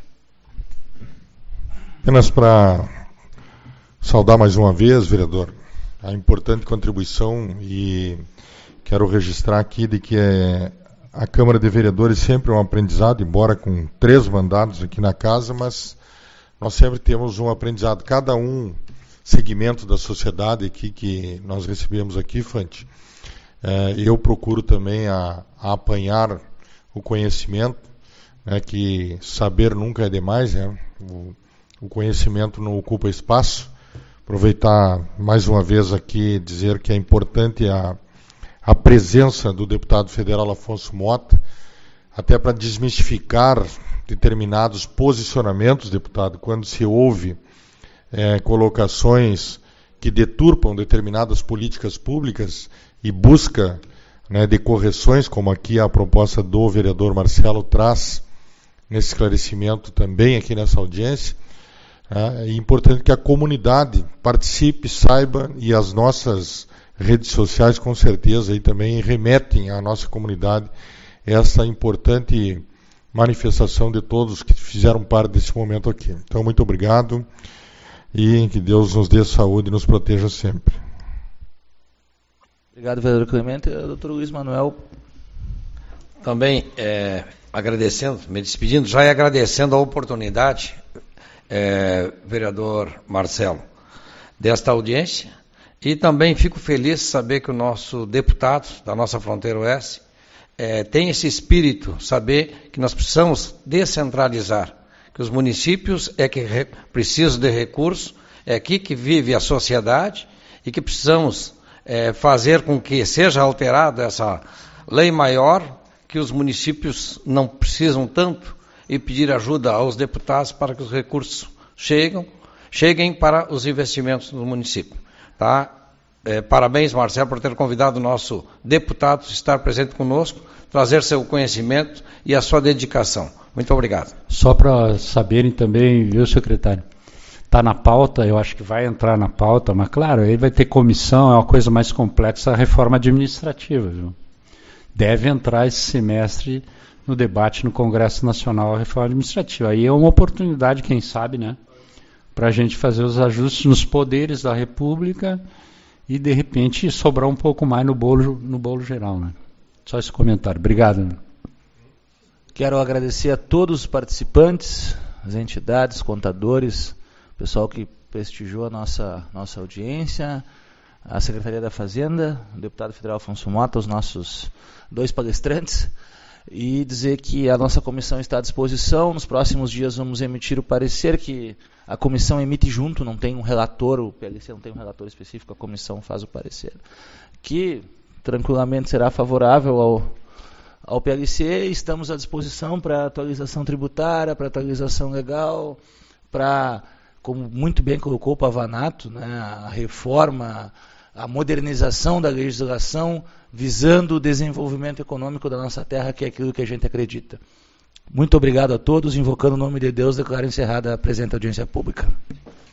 Apenas para saudar mais uma vez, vereador, a importante contribuição, e quero registrar aqui de que a Câmara de Vereadores sempre é um aprendizado, embora com 3 mandatos aqui na casa, mas nós sempre temos um aprendizado. Cada segmento da sociedade aqui que nós recebemos aqui, Fante, eu procuro também a apanhar o conhecimento, né, que saber nunca é demais, né? O conhecimento não ocupa espaço. Aproveitar mais uma vez aqui dizer que é importante a presença do deputado federal Afonso Mota, até para desmistificar determinados posicionamentos, deputado, quando se ouve colocações que deturpam determinadas políticas públicas e busca, né, de correções, como aqui a proposta do vereador Marcelo traz nesse esclarecimento também aqui nessa audiência. É importante que a comunidade participe, saiba, e as nossas redes sociais com certeza aí também remetem à nossa comunidade essa importante manifestação de todos que fizeram parte desse momento aqui. Então, muito obrigado e que Deus nos dê saúde e nos proteja sempre. Obrigado, vereador Clemente. Doutor Luiz Manuel. Também agradecendo, me despedindo, já e agradecendo a oportunidade, vereador Marcelo, desta audiência, e também fico feliz de saber que o nosso deputado da nossa fronteira oeste tem esse espírito, saber que nós precisamos descentralizar, que os municípios que precisam de recursos, é aqui que vive a sociedade e que precisamos fazer com que seja alterada essa lei maior, que os municípios não precisam tanto, e pedir ajuda aos deputados para que os recursos cheguem para os investimentos do município. Tá? Parabéns, Marcelo, por ter convidado o nosso deputado a estar presente conosco, trazer seu conhecimento e a sua dedicação. Muito obrigado. Só para saberem também, viu, secretário? Está na pauta, eu acho que vai entrar na pauta, mas claro, aí vai ter comissão, é uma coisa mais complexa, a reforma administrativa, viu? Deve entrar esse semestre no debate no Congresso Nacional a reforma administrativa. Aí é uma oportunidade, quem sabe, né, para a gente fazer os ajustes nos poderes da República e, de repente, sobrar um pouco mais no bolo geral, né? Só esse comentário. Obrigado. Quero agradecer a todos os participantes, as entidades, contadores, pessoal que prestigiou a nossa audiência, a Secretaria da Fazenda, o deputado federal Afonso Mota, os nossos 2 palestrantes, e dizer que a nossa comissão está à disposição. Nos próximos dias vamos emitir o parecer que a comissão emite junto, não tem um relator, o PLC não tem um relator específico, a comissão faz o parecer, que tranquilamente será favorável ao PLC. Estamos à disposição para atualização tributária, para atualização legal, para, como muito bem colocou o Pavanato, né, a reforma, a modernização da legislação, visando o desenvolvimento econômico da nossa terra, que é aquilo que a gente acredita. Muito obrigado a todos. Invocando o nome de Deus, declaro encerrada a presente audiência pública.